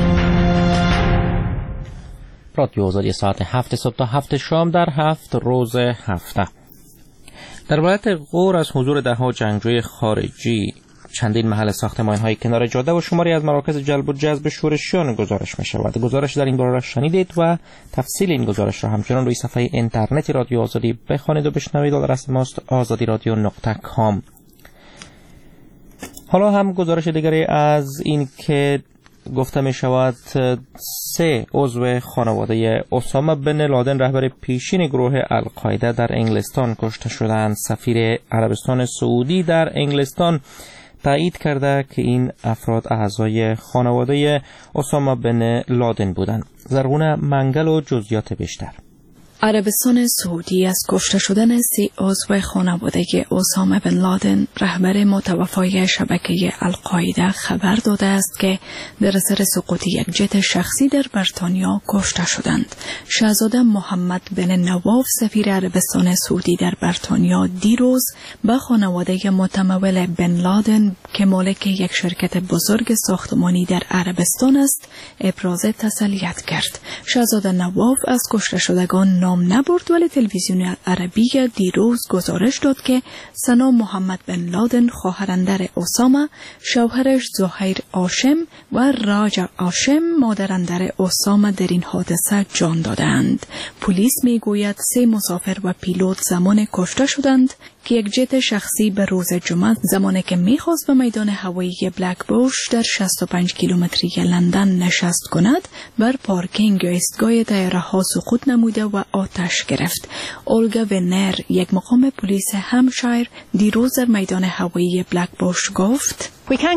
رادیو آزادی ساعت هفت صبح تا هفت شام در هفت روز هفته. در ولایت غور از حضور دهها جنگجوی خارجی، چندین محل ساخت ماین‌های کنار جاده و شماری از مراکز جلب و جذب شورشیان گزارش می شود. گزارش در این باره را شنیدید و تفصیل این گزارش را همچنان روی صفحه اینترنتی رادیو آزادی بخوانید و بشنوید. آدرس ماست آزادی رادیو نقطه کام. حالا هم گزارش دیگری از این که گفته می شود سه عضو خانواده اسامه بن لادن، رهبر پیشین گروه القاعده، در انگلستان کشته شدند. سفیر عربستان سعودی در انگلستان تایید کرده که این افراد اعضای خانواده اسامه بن لادن بودند. زرغونه منگل و جزئیات بیشتر. عربستان سعودی از کشته شدن سی عضو خانواده اسامه بن لادن رهبر متوفای شبکه القاعده خبر داده است که در اثر سقوط یک جت شخصی در بریتانیا کشته شدند. شاهزاده محمد بن نواف سفیر عربستان سعودی در بریتانیا دیروز با خانواده متمول بن لادن که مالک یک شرکت بزرگ ساختمانی در عربستان است ابراز تسلیت کرد. شاهزاده نواف از کشته شدگان نام نبرد، ولی تلویزیون عربی دیروز گزارش داد که سنا محمد بن لادن خواهرندر اسامه، شوهرش زهیر هاشم و راجع هاشم مادرندر اسامه در این حادثه جان دادند. پلیس میگوید سه مسافر و پیلوت زمان کشته شدند که یک جت شخصی به روز جمعه زمانی که میخواست به میدان هوایی بلک بوش در شصت و پنج کیلومتری لندن نشست کند بر پارکینگ ایستگاه طیاره‌ها سقوط نموده و آتش گرفت. اولگا ونر، یک مقام پلیس همشایر، دیروز در میدان هوایی بلک بوش گفت: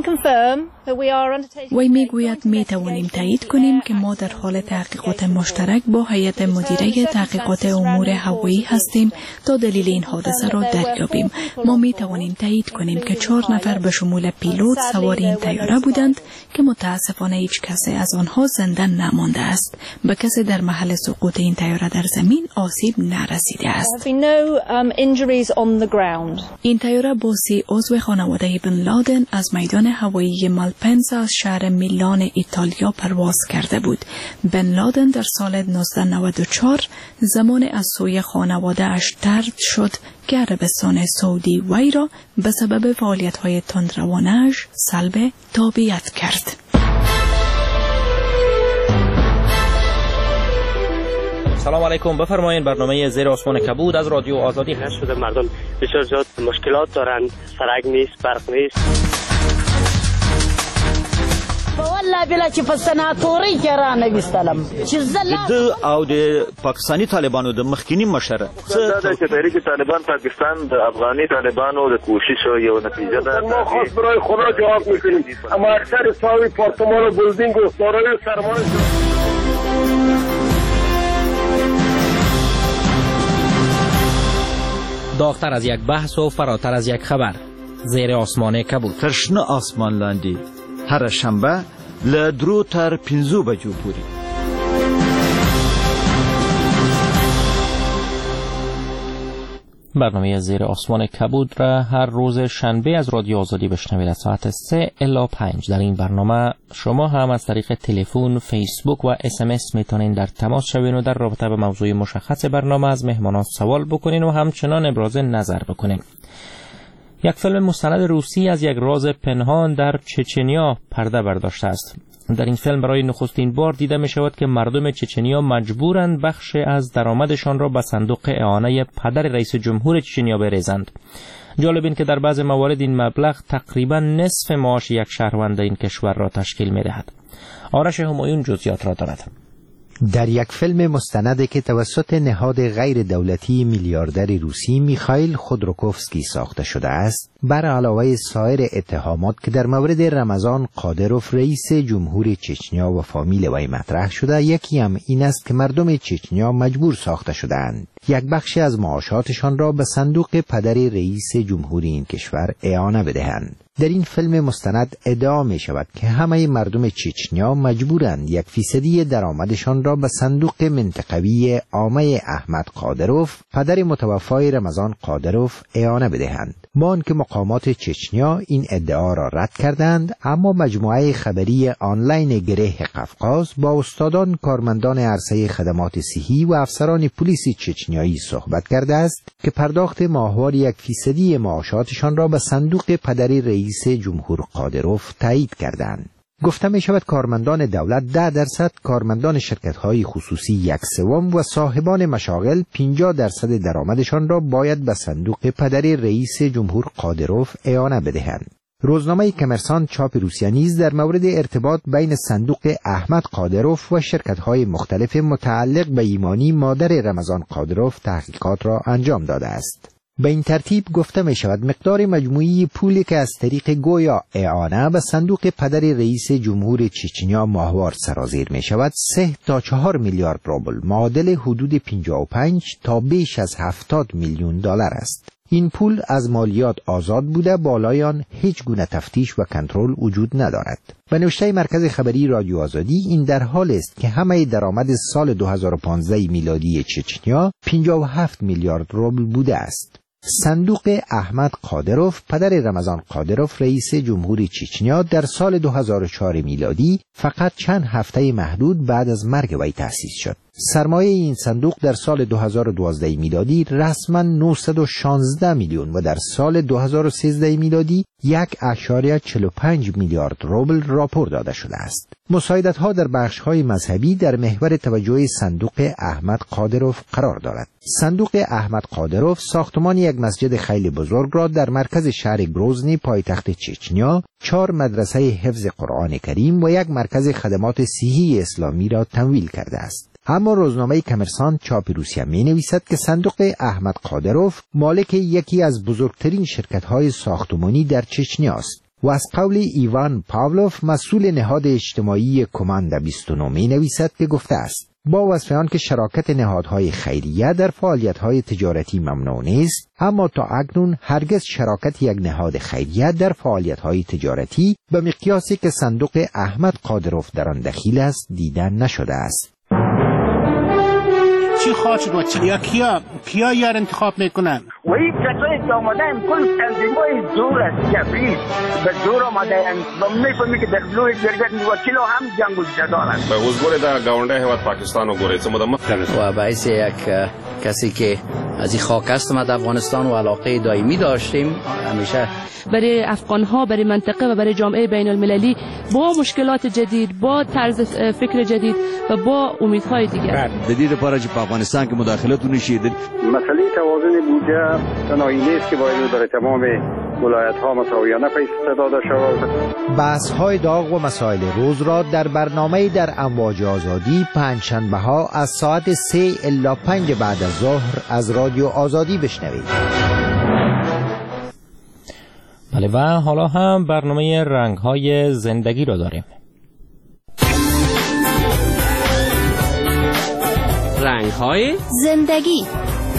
وی میگوید می توانیم تایید کنیم که ما در حال تحقیقات مشترک با هیئت مدیره تحقیقات امور هوایی هستیم تا دلیل این حادثه را دریابیم. ما می توانیم تایید کنیم که چهار نفر به شمول پیلوت سوار این طیاره بودند که متاسفانه هیچ کسی از آنها زنده نمانده است. به کسی در محل سقوط این طیاره در زمین آسیب نرسیده است. این طیاره با سی عضو خانواده بن لادن از میدان هوایی مالپنزا از شهر میلان ایتالیا پرواز کرده بود. بن لادن در سال نوزده نود و چهار زمان از سوی خانواده اش طرد شد که عربستان سعودی وی را به سبب فعالیت‌های تندروانش سلب تابعیت کرد. سلام علیکم، بفرمایید. برنامه زیر آسمان کبود از رادیو آزادی هست. شده مردم بسیار زیاد مشکلات دارند، سرک نیست، برق نیست. والله بلا چې په سناتوري کې را نه وستلم چې زلا د او د پاکستانی طالبانو د مخکینی مشر څه د تحریک طالبان پاکستان د افغاني طالبانو د کوشش یو نتیجه ده. ما خاص برای خدا جواب میکنیم، اما اکثر ساوی پارتمان و بلدینگ و سارای سرمایه داغتر از یک بحث و فراتر از یک خبر. زیر آسمان کبود. ترشنه آسمان لاندی هر شنبه له درو تر پنځو بجو پورې. برنامه زیر آسمان کبود را هر روز شنبه از رادیو آزادی بشنوید از ساعت سه الی پنج. در این برنامه شما هم از طریق تلفن، فیسبوک و اس ام اس میتونین در تماس شوین و در رابطه به موضوع مشخص برنامه از مهمانان سوال بکنین و همچنان ابراز نظر بکنین. یک فیلم مستند روسی از یک راز پنهان در چچنیا پرده برداشته است. در این فیلم برای نخستین بار دیده می شود که مردم چچنیا مجبورند بخش از درآمدشان را به صندوق اعانه پدر رئیس جمهور چچنیا بریزند. جالب این که در بعض موارد این مبلغ تقریبا نصف معاش یک شهروند این کشور را تشکیل می دهد. آرش همایون جزئیات را دارد. در یک فیلم مستندی که توسط نهاد غیر دولتی میلیاردر روسی میخائیل خودروکوفسکی ساخته شده است، بر علاوه سایر اتهامات که در مورد رمضان قادروف رئیس جمهور چچنیا و فامیل وی مطرح شده، یکی هم این است که مردم چچنیا مجبور ساخته شده‌اند یک بخشی از معاشاتشان را به صندوق پدر رئیس جمهور این کشور اعانه بدهند. در این فیلم مستند ادعا می شود که همه مردم چچنیا مجبورند یک فیصدی درآمدشان را به صندوق منطقوی عامه احمد قادروف پدر متوفای رمضان قادروف اعانه بدهند. با آنکه مقامات چچنیا این ادعا را رد کردند، اما مجموعه خبری آنلاین گره قفقاز با استادان، کارمندان عرصه خدمات صحی و افسران پلیس چچنیایی صحبت کرده است که پرداخت ماهوار یک فیصدی معاشاتشان را به صندوق پدر رئیس جمهور قادروف تایید کردند. گفته می شود کارمندان دولت ده درصد، کارمندان شرکت‌های خصوصی یک سوم و صاحبان مشاغل پنجاه درصد درآمدشان را باید به صندوق پدر رئیس جمهور قادروف اعانه بدهند. روزنامه کمرسان چاپ روسیه نیز در مورد ارتباط بین صندوق احمد قادروف و شرکت‌های مختلف متعلق به ایمانی مادر رمضان قادروف تحقیقات را انجام داده است. به این ترتیب گفته می شود مقدار مجموعی پولی که از طریق گویا اعانه به صندوق پدر رئیس جمهور چچنیا ماهوار سرازیر می شود سه تا چهار میلیارد روبل معادل حدود پنجاه و پنج تا بیش از هفتاد میلیون دلار است. این پول از مالیات آزاد بوده، بالای آن هیچ گونه تفتیش و کنترل وجود ندارد. به نوشته مرکز خبری رادیو آزادی این در حال است که همه درآمد سال دو هزار و پانزده میلادی چچنیا پنجاه و هفت میلیارد روبل بوده است. صندوق احمد قادروف پدر رمضان قادروف رئیس جمهور چچنیا در سال دو هزار و چهار میلادی فقط چند هفته محدود بعد از مرگ وی تأسیس شد. سرمایه این صندوق در سال دو هزار و دوازده میلادی رسما نهصد و شانزده میلیون و در سال دو هزار و سیزده میلادی یک اشاریه چهل و پنج میلیارد روبل راپور داده شده است. مساعدت‌ها در بخش‌های مذهبی در محور توجه صندوق احمد قادروف قرار دارد. صندوق احمد قادروف ساختمان یک مسجد خیلی بزرگ را در مرکز شهر گروزنی پایتخت چچنیا، چهار مدرسه حفظ قرآن کریم و یک مرکز خدمات صحی اسلامی را تمویل کرده است. اما روزنامه کمرسان چاپ روسیه می نویسد که صندوق احمد قادروف مالک یکی از بزرگترین شرکت‌های ساختمانی در چچنیا است. و از قول ایوان پاولوف مسئول نهاد اجتماعی کماند بیست و نه می نویسد که گفته است با وصف آن که شراکت نهادهای خیریه در فعالیت‌های تجارتی ممنوع نیست، اما تا اکنون هرگز شراکت یک نهاد خیریه در فعالیت‌های تجارتی به مقیاسی که صندوق احمد قادروف در آن دخیل است دیده نشده است. چی خواهد شد و چلیا کیا کیا یار انتخاب میکنن؟ و این کسایی که آمدن کل تنظیمای زور است، جبری به زور آمدن و میفهمی که در لوی جرگت وکیل هم جنگ و جدال است. به وزگوری در گاونده هوت پاکستان و گوری څه مدام و باعث یک کسی که از این خاک هستم در افغانستان و علاقه دائمی داشتیم همیشه برای افغان‌ها، برای منطقه و برای جامعه بین المللی با مشکلات جدید، با طرز فکر جدید و با امیدهای دیگر. جدید para چې په افغانستان کې مداخلت ونشي. مسئله توازن بودجه تنهایی نیست که باید برای تمام ولایت‌ها مساویانه پیش داده شود. بحث‌های داغ و مسائل روز را در برنامه در امواج آزادی پنجشنبه‌ها از ساعت سه الی پنج بعد از ظهر از رادیو آزادی بشنوید. بله و حالا هم برنامه رنگ‌های زندگی را داریم. رنگ‌های زندگی.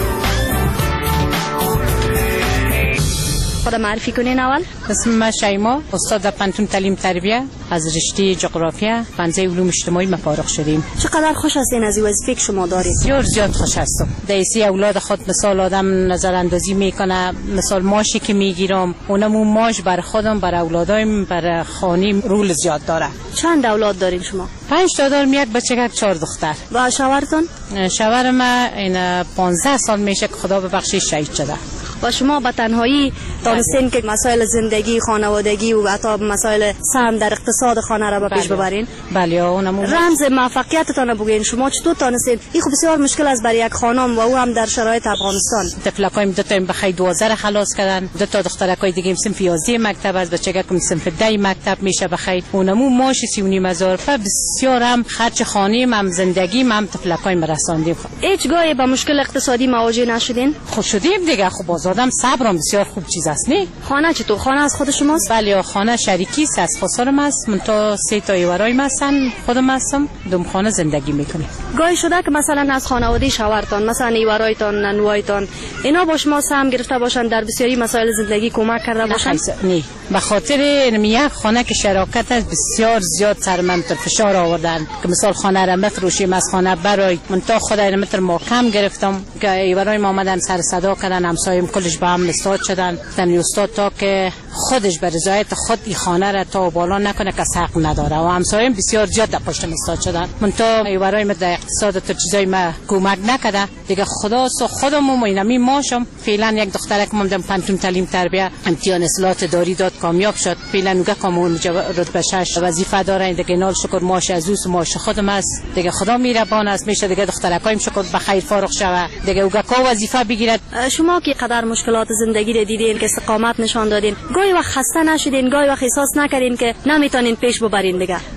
خودم معرفی کنین اول. اسم من شیما، استاد در پنتون تعلیم تربیه، از رشته جغرافیا پنجه علوم اجتماعی فارغ شدیم. چقدر خوش هستین از این وظیفه که شما دارید؟ بسیار زیاد خوش هستم. دیسی اولاد خود مثال آدم نظر اندازی میکنه، مثال ماشی که میگیرم اونم ماش بر خودم بر اولادایم بر خانیم رول زیاد داره. چند اولاد دارین شما؟ پنج تا دارم، یک بچه چهار دختر. و شوهرتون؟ شوهر من این پانزده سال میشه که خدا ببخشید شهید شده. و شما به تنهایی دانستین که مسائل زندگی، خانوادگی و حتی مسائل سهم در اقتصاد خانه را به پیش ببرین؟ بله. اونم رمز موفقیتتان بگین. شما چطور دانستین؟ این خب بسیار مشکل است برای یک خانم و او هم در شرایط افغانستان. طفلکایم دو تا بخیر دوازده خلاص کردن، دو تا دخترکای دیگه صنف یازده مکتب از بچگکم صنف ده مکتب میشه بخیر. اونمو ماش سی و نیم هزار و بسیار هم خرج خانه هم زندگی هم طفلکایم رساندیم. هیچ گاهی با مشکل اقتصادی مواجه نشدین؟ خود شدیم دیگه. خب آدم صبرم بسیار خوب چیز است نه. خانه چطور؟ خانه از خود شماست؟ بله خانه شریکی است، از خسارم است. من تا سه تا ایوارای هستن، خودم هستم، دوم خانه زندگی میکنیم. گاهی شده که مثلا از خانواده شوهرتان مثلا ایوارایتان ننوایتان اینا با شما سهم گرفته باشن در بسیاری مسائل زندگی کمک کرده باشن؟ نه، به خاطر یک خانه که شراکت است بسیار زیاد سر من فشار آوردن که مثال خانه را مفروشیم از خانه برای من تا خدای متر ما کم گرفتم که ایوارای ما آمدن سر صدا کردن، همسایم کلش به هم استاد شدن. تن استاد تا که خودش به رضایت خود این خانه را تا بالا نکنه که حق نداره و همسایم بسیار زیاد در پشتم استاد شدن. من تا ایوارای ما در اقتصاد تا چیزای ما کمک نکرده دیگه. خدا سو خودم و اینمی ماشم فعلا یک دخترک مندم پنتون تعلیم تربیه امتحان اصلاحات داری داد کامیاب شد. فعلا نوگه کامون رتبه شش وظیفه داره دیگه. نال شکر ماش از اوس ماش خودم است دیگه. خدا میربان است میشه دیگه. دخترکایم شکر بخیر فارغ شوه دیگه. اوگه کو وظیفه بگیرد. شما که قدر مشکلات زندگی رو دیدین که استقامت نشان دادین، گاهی وقت خسته نشدین؟ گاهی وقت احساس نکردین که نمیتونین پیش ببرین دیگه؟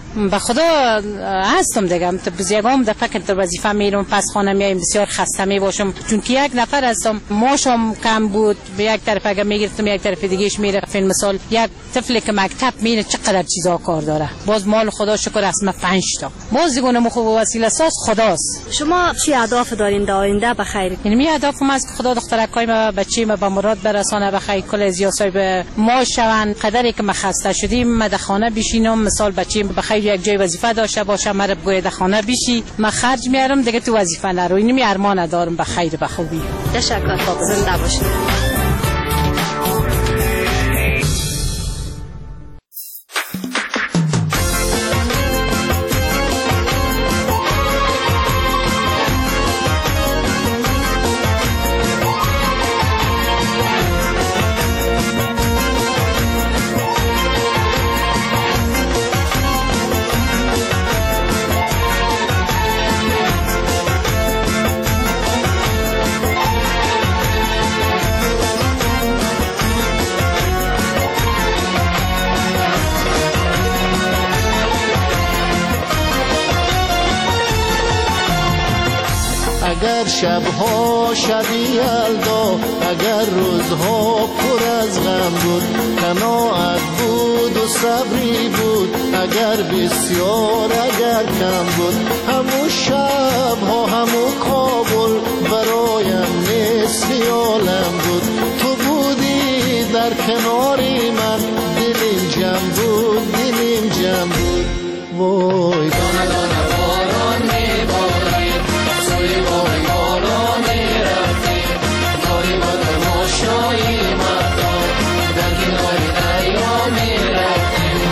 به خدا هستم دیگه. بز یکم دفعه که در وظیفه میرم پس خانه میایم بسیار خسته می باشم، چون که یک نفر هستم، ماشم کم بود، به یک طرف اگه میگرفتم یک طرف دیگهش میرفتم. مثال یک طفلی که مکتب میره چقدر چیزا کار داره، باز مال خدا شکر است ما پنج تا، باز دیگه نمو خوب وسیله ساز خداست. شما چی اهداف دارین در آینده بخیر؟ یعنی می اهدافم است که خدا دخترکای ما بچی ما به مراد برسانه، بخیر کل زیاسای به ما شوند. قدری که ما خسته شدیم ما در خانه بشینم، مثال بچیم بخیر یک جای وظیفه داشته باشه، مرا بگوید در خانه بشی، ما خرج میارم دیگه تو وظیفه نرو. اینو می ارمان دارم بخیر به خوبی. تشکر، خب زنده باشید. اگر شبها شبی یلدا، اگر روزها پر از غم بود، قناعت بود و صبری بود، اگر بسیار اگر کم بود، همون شبها همون کابل برایم نصف عالم بود. تو بودی در کناری من، دلیم جمع بود، دلیم جمع بود. وای دانه دانه باران میبارید، سوی بای بالا میرفتیم، کاری با در ماشایی مردم، در کنار دریا میرفتیم.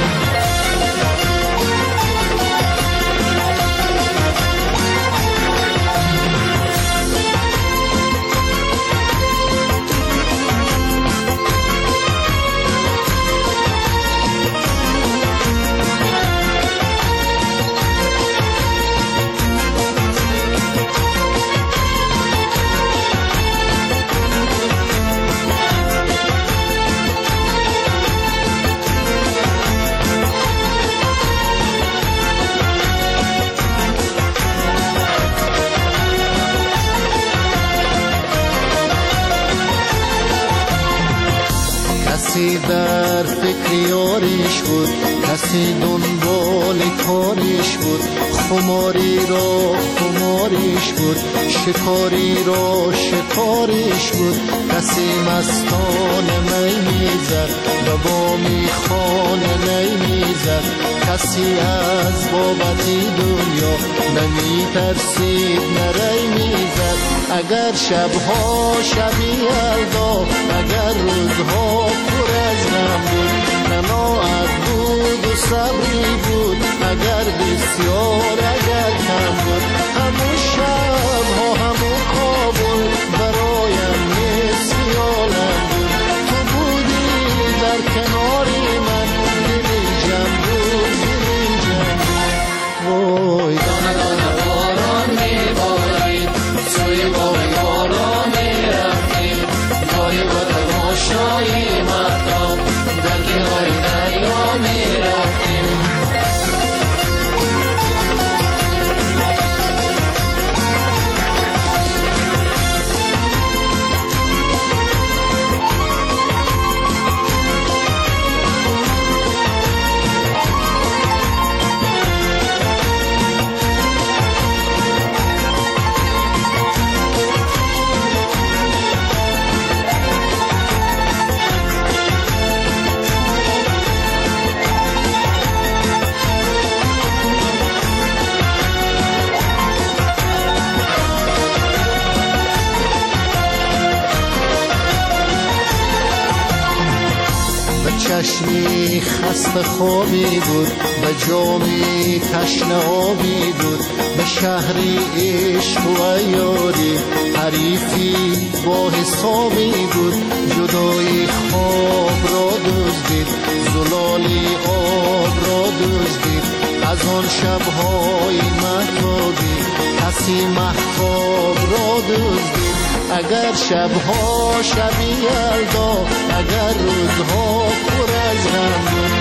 کسی در فکر یاریش بود، کسی دنبال کاریش بود، خماری را خماریش بود، شکاری را شکاریش بود. کسی مستانه می میزد و با میخانه نی میزد، کسی از بابتی دنیا نمی ترسید نری میزد. اگر شبها شبی یلدا، اگر روزها پر از غم بود، قناعت بود و صبری بود، اگر بسیار اگر کم بود، همون شبها همون کابل برایم نصف عالم بود. تو بودی در کناری من، دلی جمع بود، دلی جمع بود. وای دانه دانه باران میبارید، سوی بای بالا میرفتیم، کاری با تماشایی مردم، در کنار دریا میرفتیم. چشمی خسته خوابی بود، به جامی تشنه آبی بود، به شهری عشق و یاری حریفی با حسابی بود. جدایی خواب را دزدید، زلالی آب را دزدید، از آن شبهای مهتابی کسی مهتاب را دزدید. اگر شبها شبی یلدا، اگر روزها پر از غم بود،